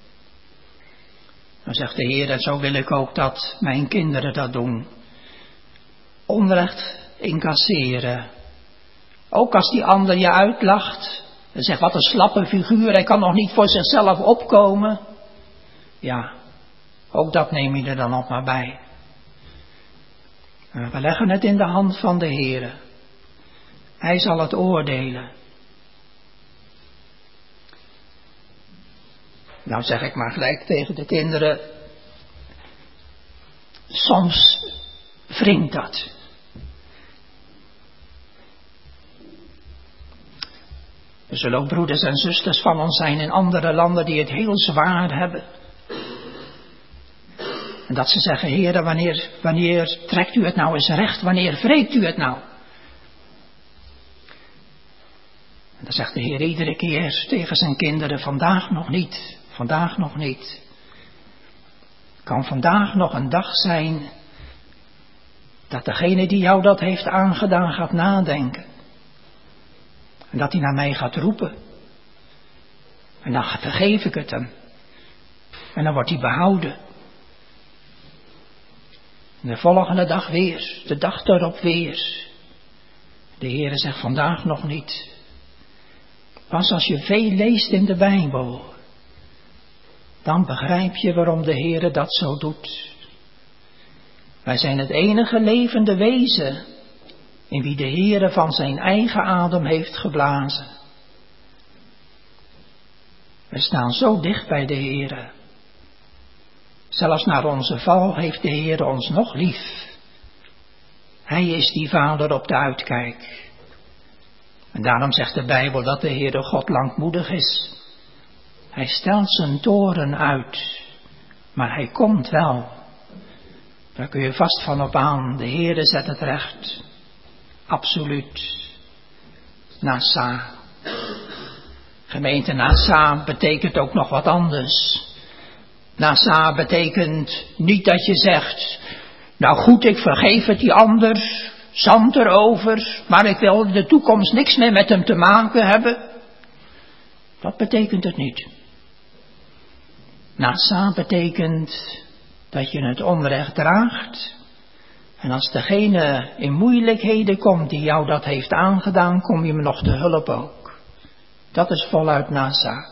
Dan zegt de Heer, en zo wil ik ook dat mijn kinderen dat doen. Onrecht incasseren. Ook als die ander je uitlacht. En zegt, wat een slappe figuur, hij kan nog niet voor zichzelf opkomen. Ja, ook dat neem je er dan nog maar bij. We leggen het in de hand van de Heer. Hij zal het oordelen. Nou zeg ik maar gelijk tegen de kinderen. Soms wringt dat. Er zullen ook broeders en zusters van ons zijn in andere landen die het heel zwaar hebben. En dat ze zeggen, Heer, wanneer, wanneer trekt u het nou eens recht? Wanneer wreekt u het nou? En dan zegt de Heer iedere keer tegen zijn kinderen, vandaag nog niet, vandaag nog niet. Kan vandaag nog een dag zijn dat degene die jou dat heeft aangedaan gaat nadenken. En dat hij naar mij gaat roepen. En dan vergeef ik het hem. En dan wordt hij behouden. En de volgende dag weer, de dag daarop weer. De Heere zegt vandaag nog niet. Pas als je veel leest in de Bijbel, dan begrijp je waarom de Heere dat zo doet. Wij zijn het enige levende wezen in wie de Heere van zijn eigen adem heeft geblazen. We staan zo dicht bij de Heere. Zelfs na onze val heeft de Heere ons nog lief. Hij is die Vader op de uitkijk. En daarom zegt de Bijbel dat de Heere God langmoedig is. Hij stelt zijn toorn uit, maar hij komt wel. Daar kun je vast van op aan. De Heere zet het recht. Absoluut. Nasa. Gemeente Nasa betekent ook nog wat anders. Nasa betekent niet dat je zegt, nou goed, ik vergeef het die ander, zand erover, maar ik wil in de toekomst niks meer met hem te maken hebben. Dat betekent het niet. Nasa betekent dat je het onrecht draagt. En als degene in moeilijkheden komt die jou dat heeft aangedaan, kom je me nog te hulp ook. Dat is voluit Nasa.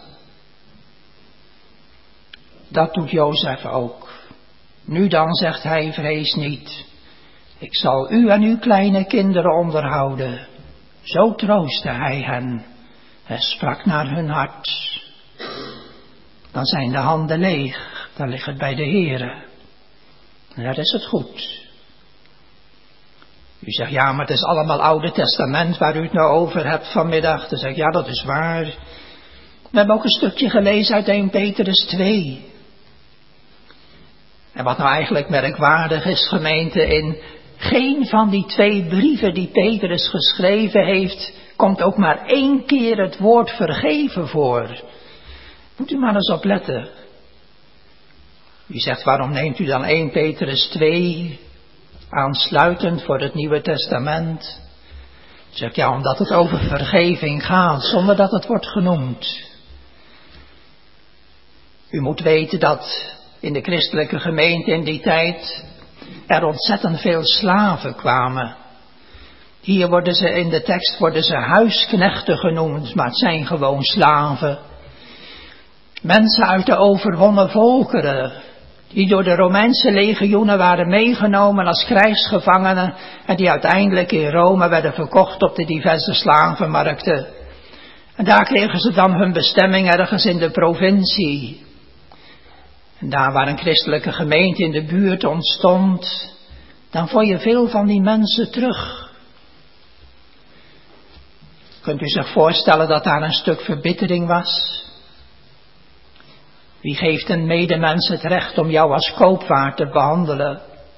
Dat doet Jozef ook. Nu dan, zegt hij, vrees niet. Ik zal u en uw kleine kinderen onderhouden. Zo troostte hij hen. Hij sprak naar hun hart. Dan zijn de handen leeg. Dan ligt het bij de Heere. En daar is het goed. U zegt, ja, maar het is allemaal Oude Testament waar u het nou over hebt vanmiddag. Dan zeg ik, ja, dat is waar. We hebben ook een stukje gelezen uit Eerste Petrus twee. En wat nou eigenlijk merkwaardig is, gemeente, in geen van die twee brieven die Petrus geschreven heeft, komt ook maar één keer het woord vergeven voor. Moet u maar eens op letten. U zegt, waarom neemt u dan Eerste Petrus twee aansluitend voor het Nieuwe Testament? Dan zeg ik, ja, omdat het over vergeving gaat, zonder dat het wordt genoemd. U moet weten dat in de christelijke gemeente in die tijd er ontzettend veel slaven kwamen. Hier worden ze in de tekst worden ze huisknechten genoemd, maar het zijn gewoon slaven. Mensen uit de overwonnen volkeren, die door de Romeinse legioenen waren meegenomen als krijgsgevangenen en die uiteindelijk in Rome werden verkocht op de diverse slavenmarkten. En daar kregen ze dan hun bestemming ergens in de provincie. En daar waar een christelijke gemeente in de buurt ontstond, dan vond je veel van die mensen terug. Kunt u zich voorstellen dat daar een stuk verbittering was? Wie geeft een medemens het recht om jou als koopwaar te behandelen?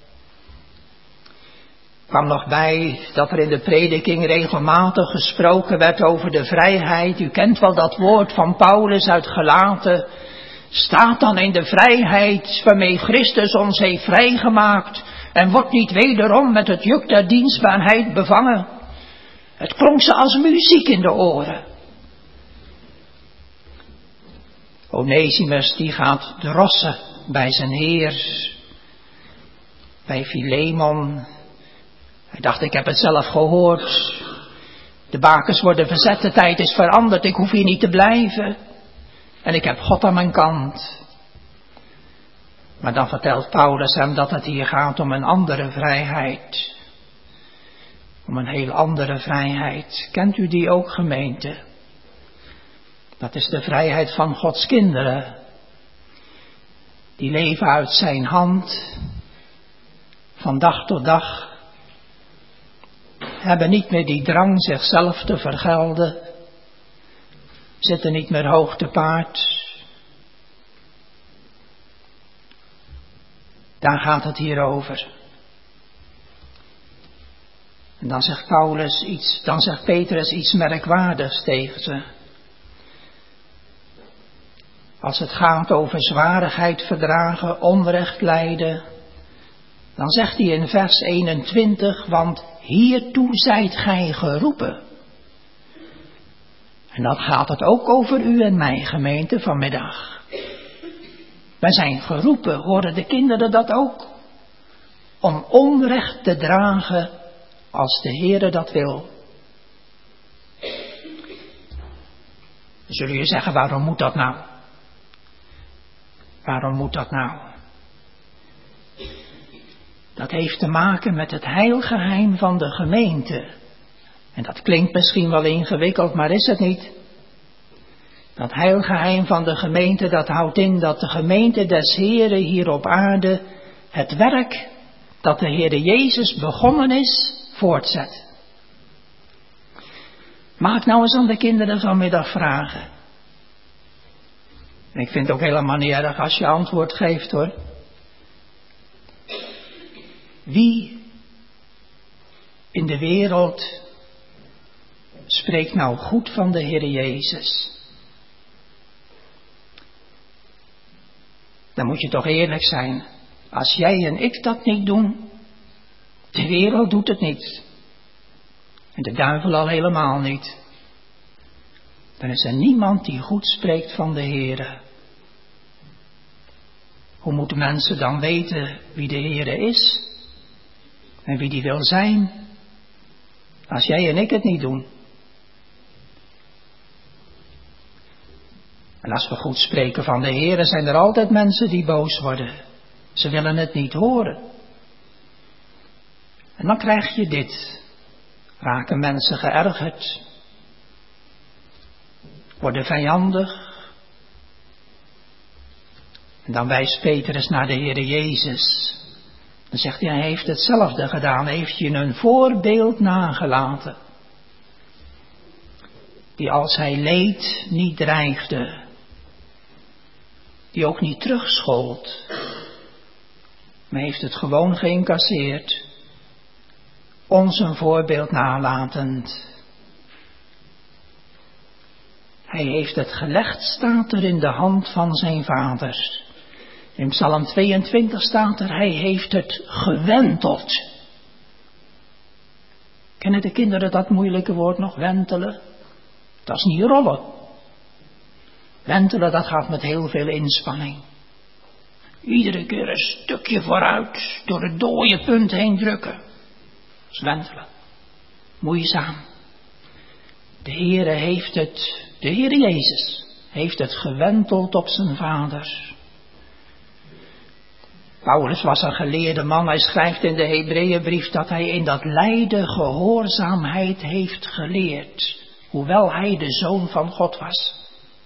Er kwam nog bij dat er in de prediking regelmatig gesproken werd over de vrijheid. U kent wel dat woord van Paulus uit Galaten. Staat dan in de vrijheid waarmee Christus ons heeft vrijgemaakt en wordt niet wederom met het juk der dienstbaarheid bevangen. Het klonk ze als muziek in de oren. Onesimus die gaat drossen bij zijn heer, bij Filemon. Hij dacht, ik heb het zelf gehoord. De bakens worden verzet, de tijd is veranderd, ik hoef hier niet te blijven. En ik heb God aan mijn kant. Maar dan vertelt Paulus hem dat het hier gaat om een andere vrijheid. Om een heel andere vrijheid. Kent u die ook, gemeente? Dat is de vrijheid van Gods kinderen. Die leven uit zijn hand. Van dag tot dag. Hebben niet meer die drang zichzelf te vergelden. Zitten niet meer hoog te paard. Daar gaat het hier over. En dan zegt Paulus iets, dan zegt Petrus iets merkwaardigs tegen ze. Als het gaat over zwarigheid verdragen, onrecht lijden, dan zegt hij in vers eenentwintig, want hiertoe zijt gij geroepen. En dan gaat het ook over u en mij, gemeente, vanmiddag. Wij zijn geroepen, horen de kinderen dat ook? Om onrecht te dragen als de Heere dat wil. Dan zullen jullie zeggen, waarom moet dat nou? Waarom moet dat nou? Dat heeft te maken met het heilgeheim van de gemeente. En dat klinkt misschien wel ingewikkeld, maar is het niet. Dat heilgeheim van de gemeente, dat houdt in dat de gemeente des Heren hier op aarde het werk dat de Heere Jezus begonnen is, voortzet. Mag ik nou eens aan de kinderen vanmiddag vragen? En ik vind het ook helemaal niet erg als je antwoord geeft, hoor. Wie in de wereld spreekt nou goed van de Heere Jezus? Dan moet je toch eerlijk zijn. Als jij en ik dat niet doen, de wereld doet het niet. En de duivel al helemaal niet. Dan is er niemand die goed spreekt van de Heere. Hoe moeten mensen dan weten wie de Heere is? En wie die wil zijn? Als jij en ik het niet doen. En als we goed spreken van de Heere, zijn er altijd mensen die boos worden. Ze willen het niet horen. En dan krijg je dit. Raken mensen geërgerd. Worden vijandig. En dan wijst Petrus naar de Heere Jezus. Dan zegt hij, hij heeft hetzelfde gedaan. Hij heeft je een voorbeeld nagelaten. Die als hij leed niet dreigde. Die ook niet terugschold. Maar heeft het gewoon geïncasseerd. Ons een voorbeeld nalatend. Hij heeft het gelegd, staat er in de hand van zijn vader. In Psalm tweeëntwintig staat er, hij heeft het gewenteld. Kennen de kinderen dat moeilijke woord nog, wentelen? Dat is niet rollen. Wentelen, dat gaat met heel veel inspanning. Iedere keer een stukje vooruit, door het dode punt heen drukken. Dat is wentelen. Moeizaam. De Heere heeft het, de Heere Jezus, heeft het gewenteld op zijn vader. Paulus was een geleerde man. Hij schrijft in de Hebreeënbrief dat hij in dat lijden gehoorzaamheid heeft geleerd. Hoewel hij de Zoon van God was.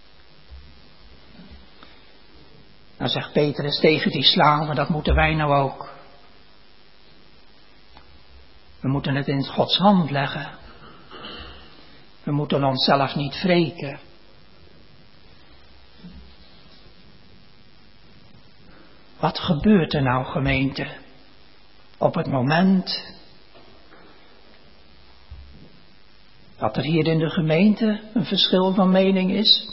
Nou zegt Petrus tegen die slaven, dat moeten wij nou ook. We moeten het in Gods hand leggen. We moeten onszelf niet wreken. Wat gebeurt er nou, gemeente? Op het moment dat er hier in de gemeente een verschil van mening is.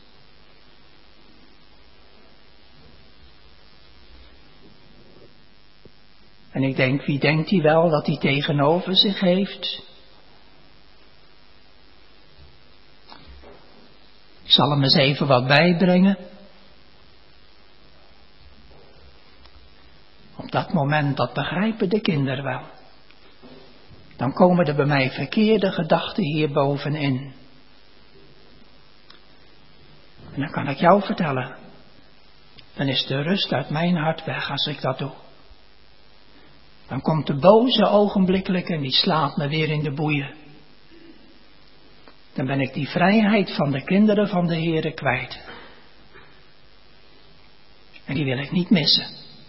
En ik denk, wie denkt hij wel dat hij tegenover zich heeft? Ik zal hem eens even wat bijbrengen. Op dat moment, dat begrijpen de kinderen wel. Dan komen er bij mij verkeerde gedachten hier bovenin. En dan kan ik jou vertellen. Dan is de rust uit mijn hart weg als ik dat doe. Dan komt de boze ogenblikkelijk en die slaat me weer in de boeien. Dan ben ik die vrijheid van de kinderen van de Heere kwijt. En die wil ik niet missen.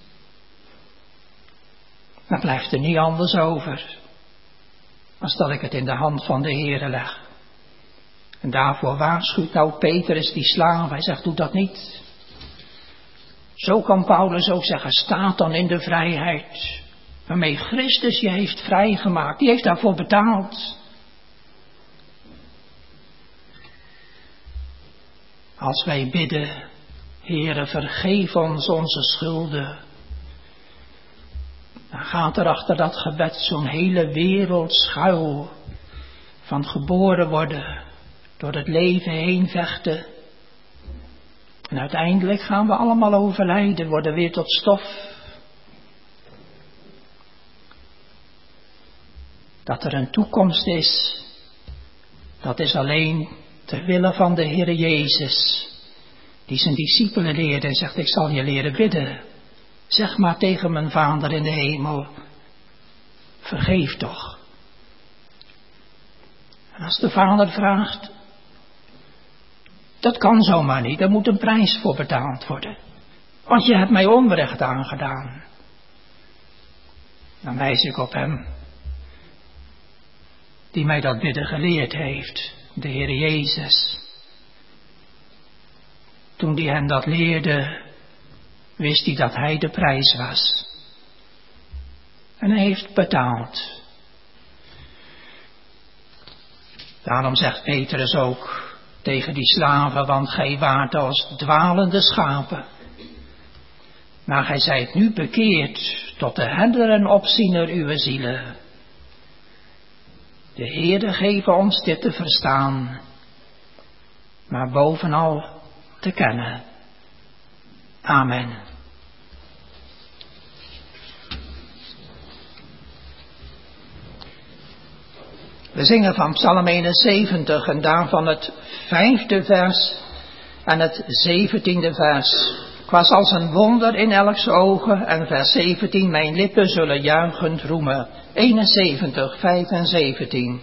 Dan blijft er niet anders over. Als dat ik het in de hand van de Heere leg. En daarvoor waarschuwt nou Petrus die slaaf. Hij zegt, doe dat niet. Zo kan Paulus ook zeggen, sta dan in de vrijheid. Waarmee Christus je heeft vrijgemaakt. Die heeft daarvoor betaald. Als wij bidden, Heere, vergeef ons onze schulden. Dan gaat er achter dat gebed zo'n hele wereld schuil. Van geboren worden, door het leven heen vechten. En uiteindelijk gaan we allemaal overlijden, worden weer tot stof. Dat er een toekomst is, dat is alleen ter wille van de Heere Jezus. die zijn discipelen leerde en zegt, ik zal je leren bidden. Zeg maar tegen mijn Vader in de hemel, vergeef toch. En als de Vader vraagt, dat kan zomaar niet, er moet een prijs voor betaald worden. Want je hebt mij onrecht aangedaan. Dan wijs ik op hem, die mij dat bidden geleerd heeft, de Heer Jezus. Toen hij hen dat leerde, wist hij dat hij de prijs was. En hij heeft betaald. Daarom zegt Petrus ook tegen die slaven, want gij waart als dwalende schapen. Maar gij zijt nu bekeerd tot de herder en opziener uw zielen. De Heere geven ons dit te verstaan, maar bovenal te kennen. Amen. We zingen van Psalm eenenzeventig en daarvan het vijfde vers en het zeventiende vers. Ik was als een wonder in elks ogen en vers zeventien, mijn lippen zullen juichend roemen. eenenzeventig, vijf en zeventien.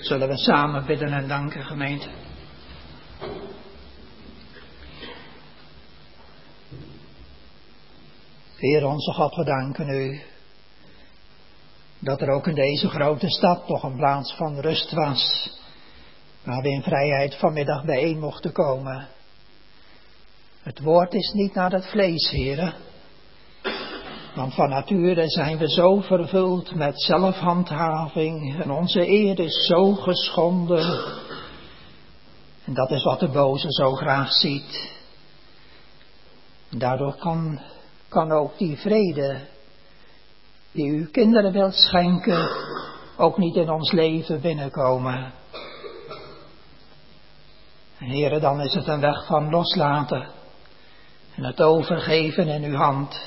Zullen we samen bidden en danken, gemeente. Heer onze God, we danken u dat er ook in deze grote stad toch een plaats van rust was, waar we in vrijheid vanmiddag bijeen mochten komen. Het woord is niet naar het vlees, heren, want van nature zijn we zo vervuld met zelfhandhaving en onze eer is zo geschonden. En dat is wat de boze zo graag ziet. Daardoor kan, kan ook die vrede die u kinderen wilt schenken ook niet in ons leven binnenkomen. Heren, dan is het een weg van loslaten en het overgeven in uw hand.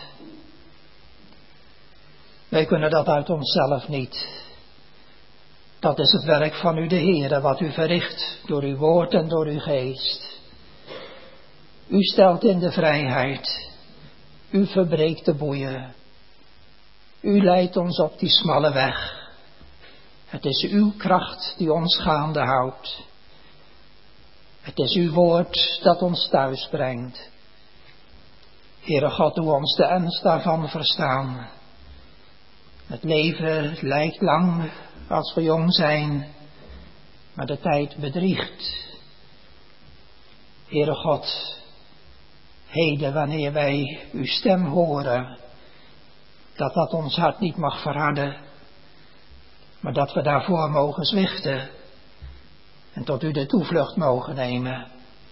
Wij kunnen dat uit onszelf niet. Dat is het werk van u, de Heere, wat u verricht door uw woord en door uw geest. U stelt in de vrijheid. U verbreekt de boeien. U leidt ons op die smalle weg. Het is uw kracht die ons gaande houdt. Het is uw woord dat ons thuis brengt. Heere God, doe ons de ernst daarvan verstaan. Het leven lijkt lang als we jong zijn, maar de tijd bedriegt. Heere God, heden wanneer wij uw stem horen, dat dat ons hart niet mag verharden, maar dat we daarvoor mogen zwichten en tot u de toevlucht mogen nemen.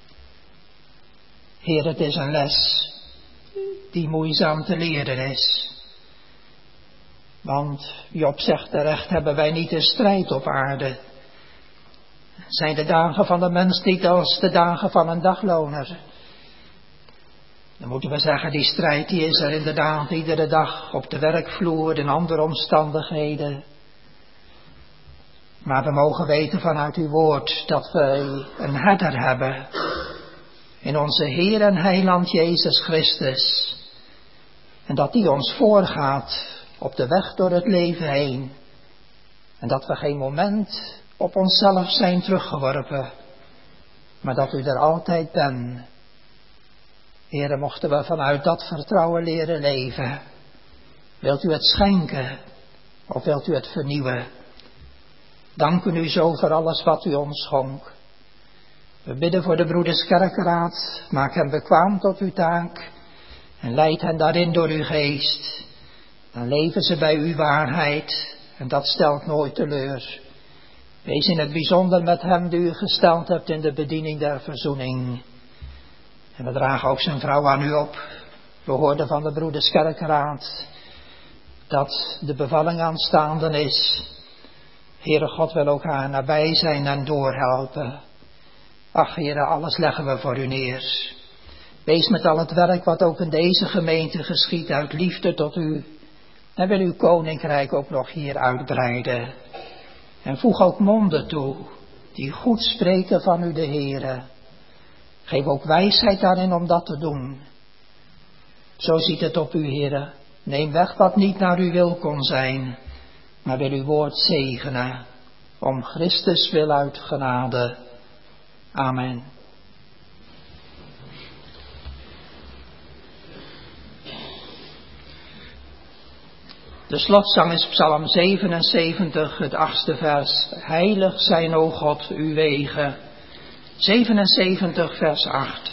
Heer, het is een les die moeizaam te leren is. Want Job zegt terecht, hebben wij niet een strijd op aarde? Zijn de dagen van de mens niet als de dagen van een dagloner? Dan moeten we zeggen, die strijd die is er inderdaad iedere dag op de werkvloer, in andere omstandigheden. Maar we mogen weten vanuit uw woord dat we een herder hebben in onze Heer en Heiland Jezus Christus. En dat die ons voorgaat op de weg door het leven heen. En dat we geen moment op onszelf zijn teruggeworpen, maar dat u er altijd bent. Heere, mochten we vanuit dat vertrouwen leren leven. Wilt u het schenken of wilt u het vernieuwen? Danken u zo voor alles wat u ons schonk. We bidden voor de broeders Kerkenraad, maak hen bekwaam tot uw taak en leid hen daarin door uw geest. Dan leven ze bij uw waarheid en dat stelt nooit teleur. Wees in het bijzonder met hem die u gesteld hebt in de bediening der verzoening. En we dragen ook zijn vrouw aan u op. We hoorden van de broeders Kerkenraad dat de bevalling aanstaande is. Heere God, wil ook haar nabij zijn en doorhelpen. Ach, Heere, alles leggen we voor u neer. Wees met al het werk wat ook in deze gemeente geschiedt uit liefde tot u. En wil uw koninkrijk ook nog hier uitbreiden. En voeg ook monden toe die goed spreken van u, de Heere. Geef ook wijsheid daarin om dat te doen. Zo ziet het op u, Heere. Neem weg wat niet naar uw wil kon zijn, maar wil uw woord zegenen. Om Christus wil uit genade. Amen. De slotzang is Psalm zevenenzeventig, het achtste vers. Heilig zijn, o God, uw wegen. zevenenzeventig, vers acht.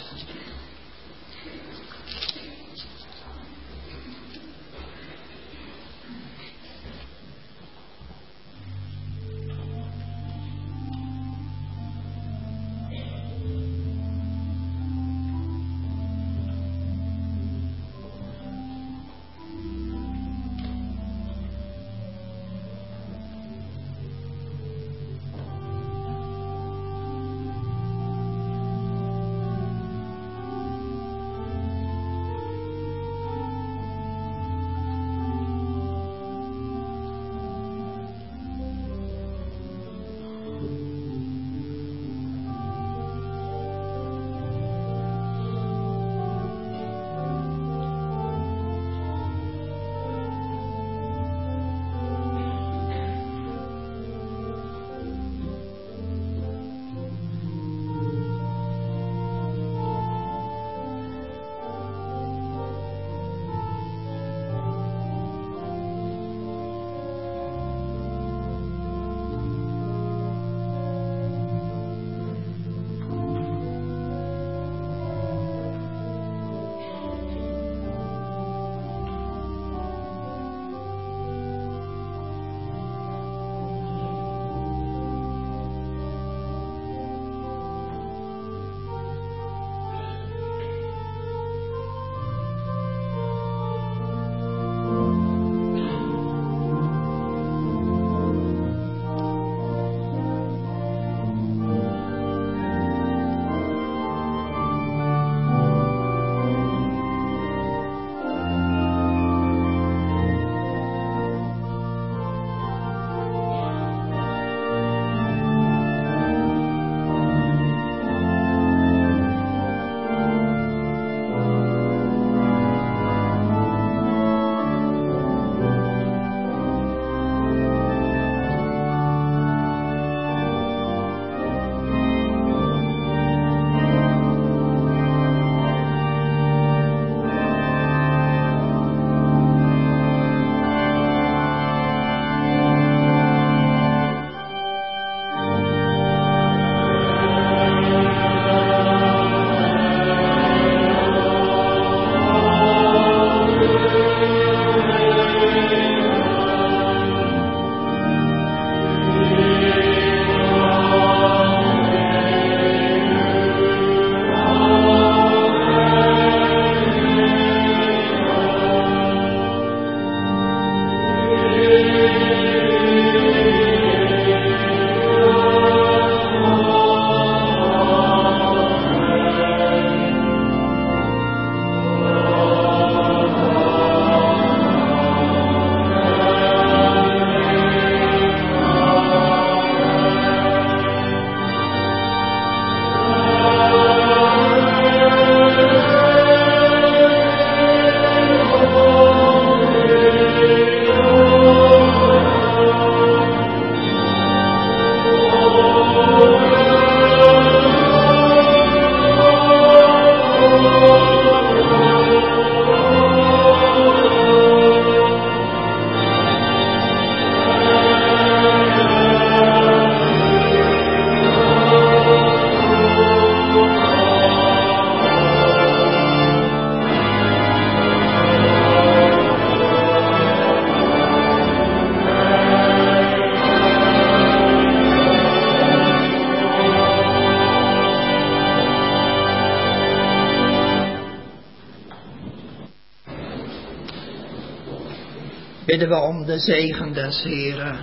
bidden we om de zegen des Heeren.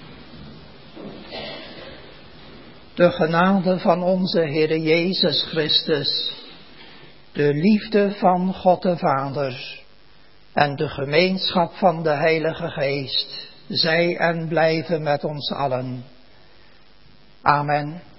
De genade van onze Heere Jezus Christus, de liefde van God de Vader en de gemeenschap van de Heilige Geest, zij en blijven met ons allen. Amen.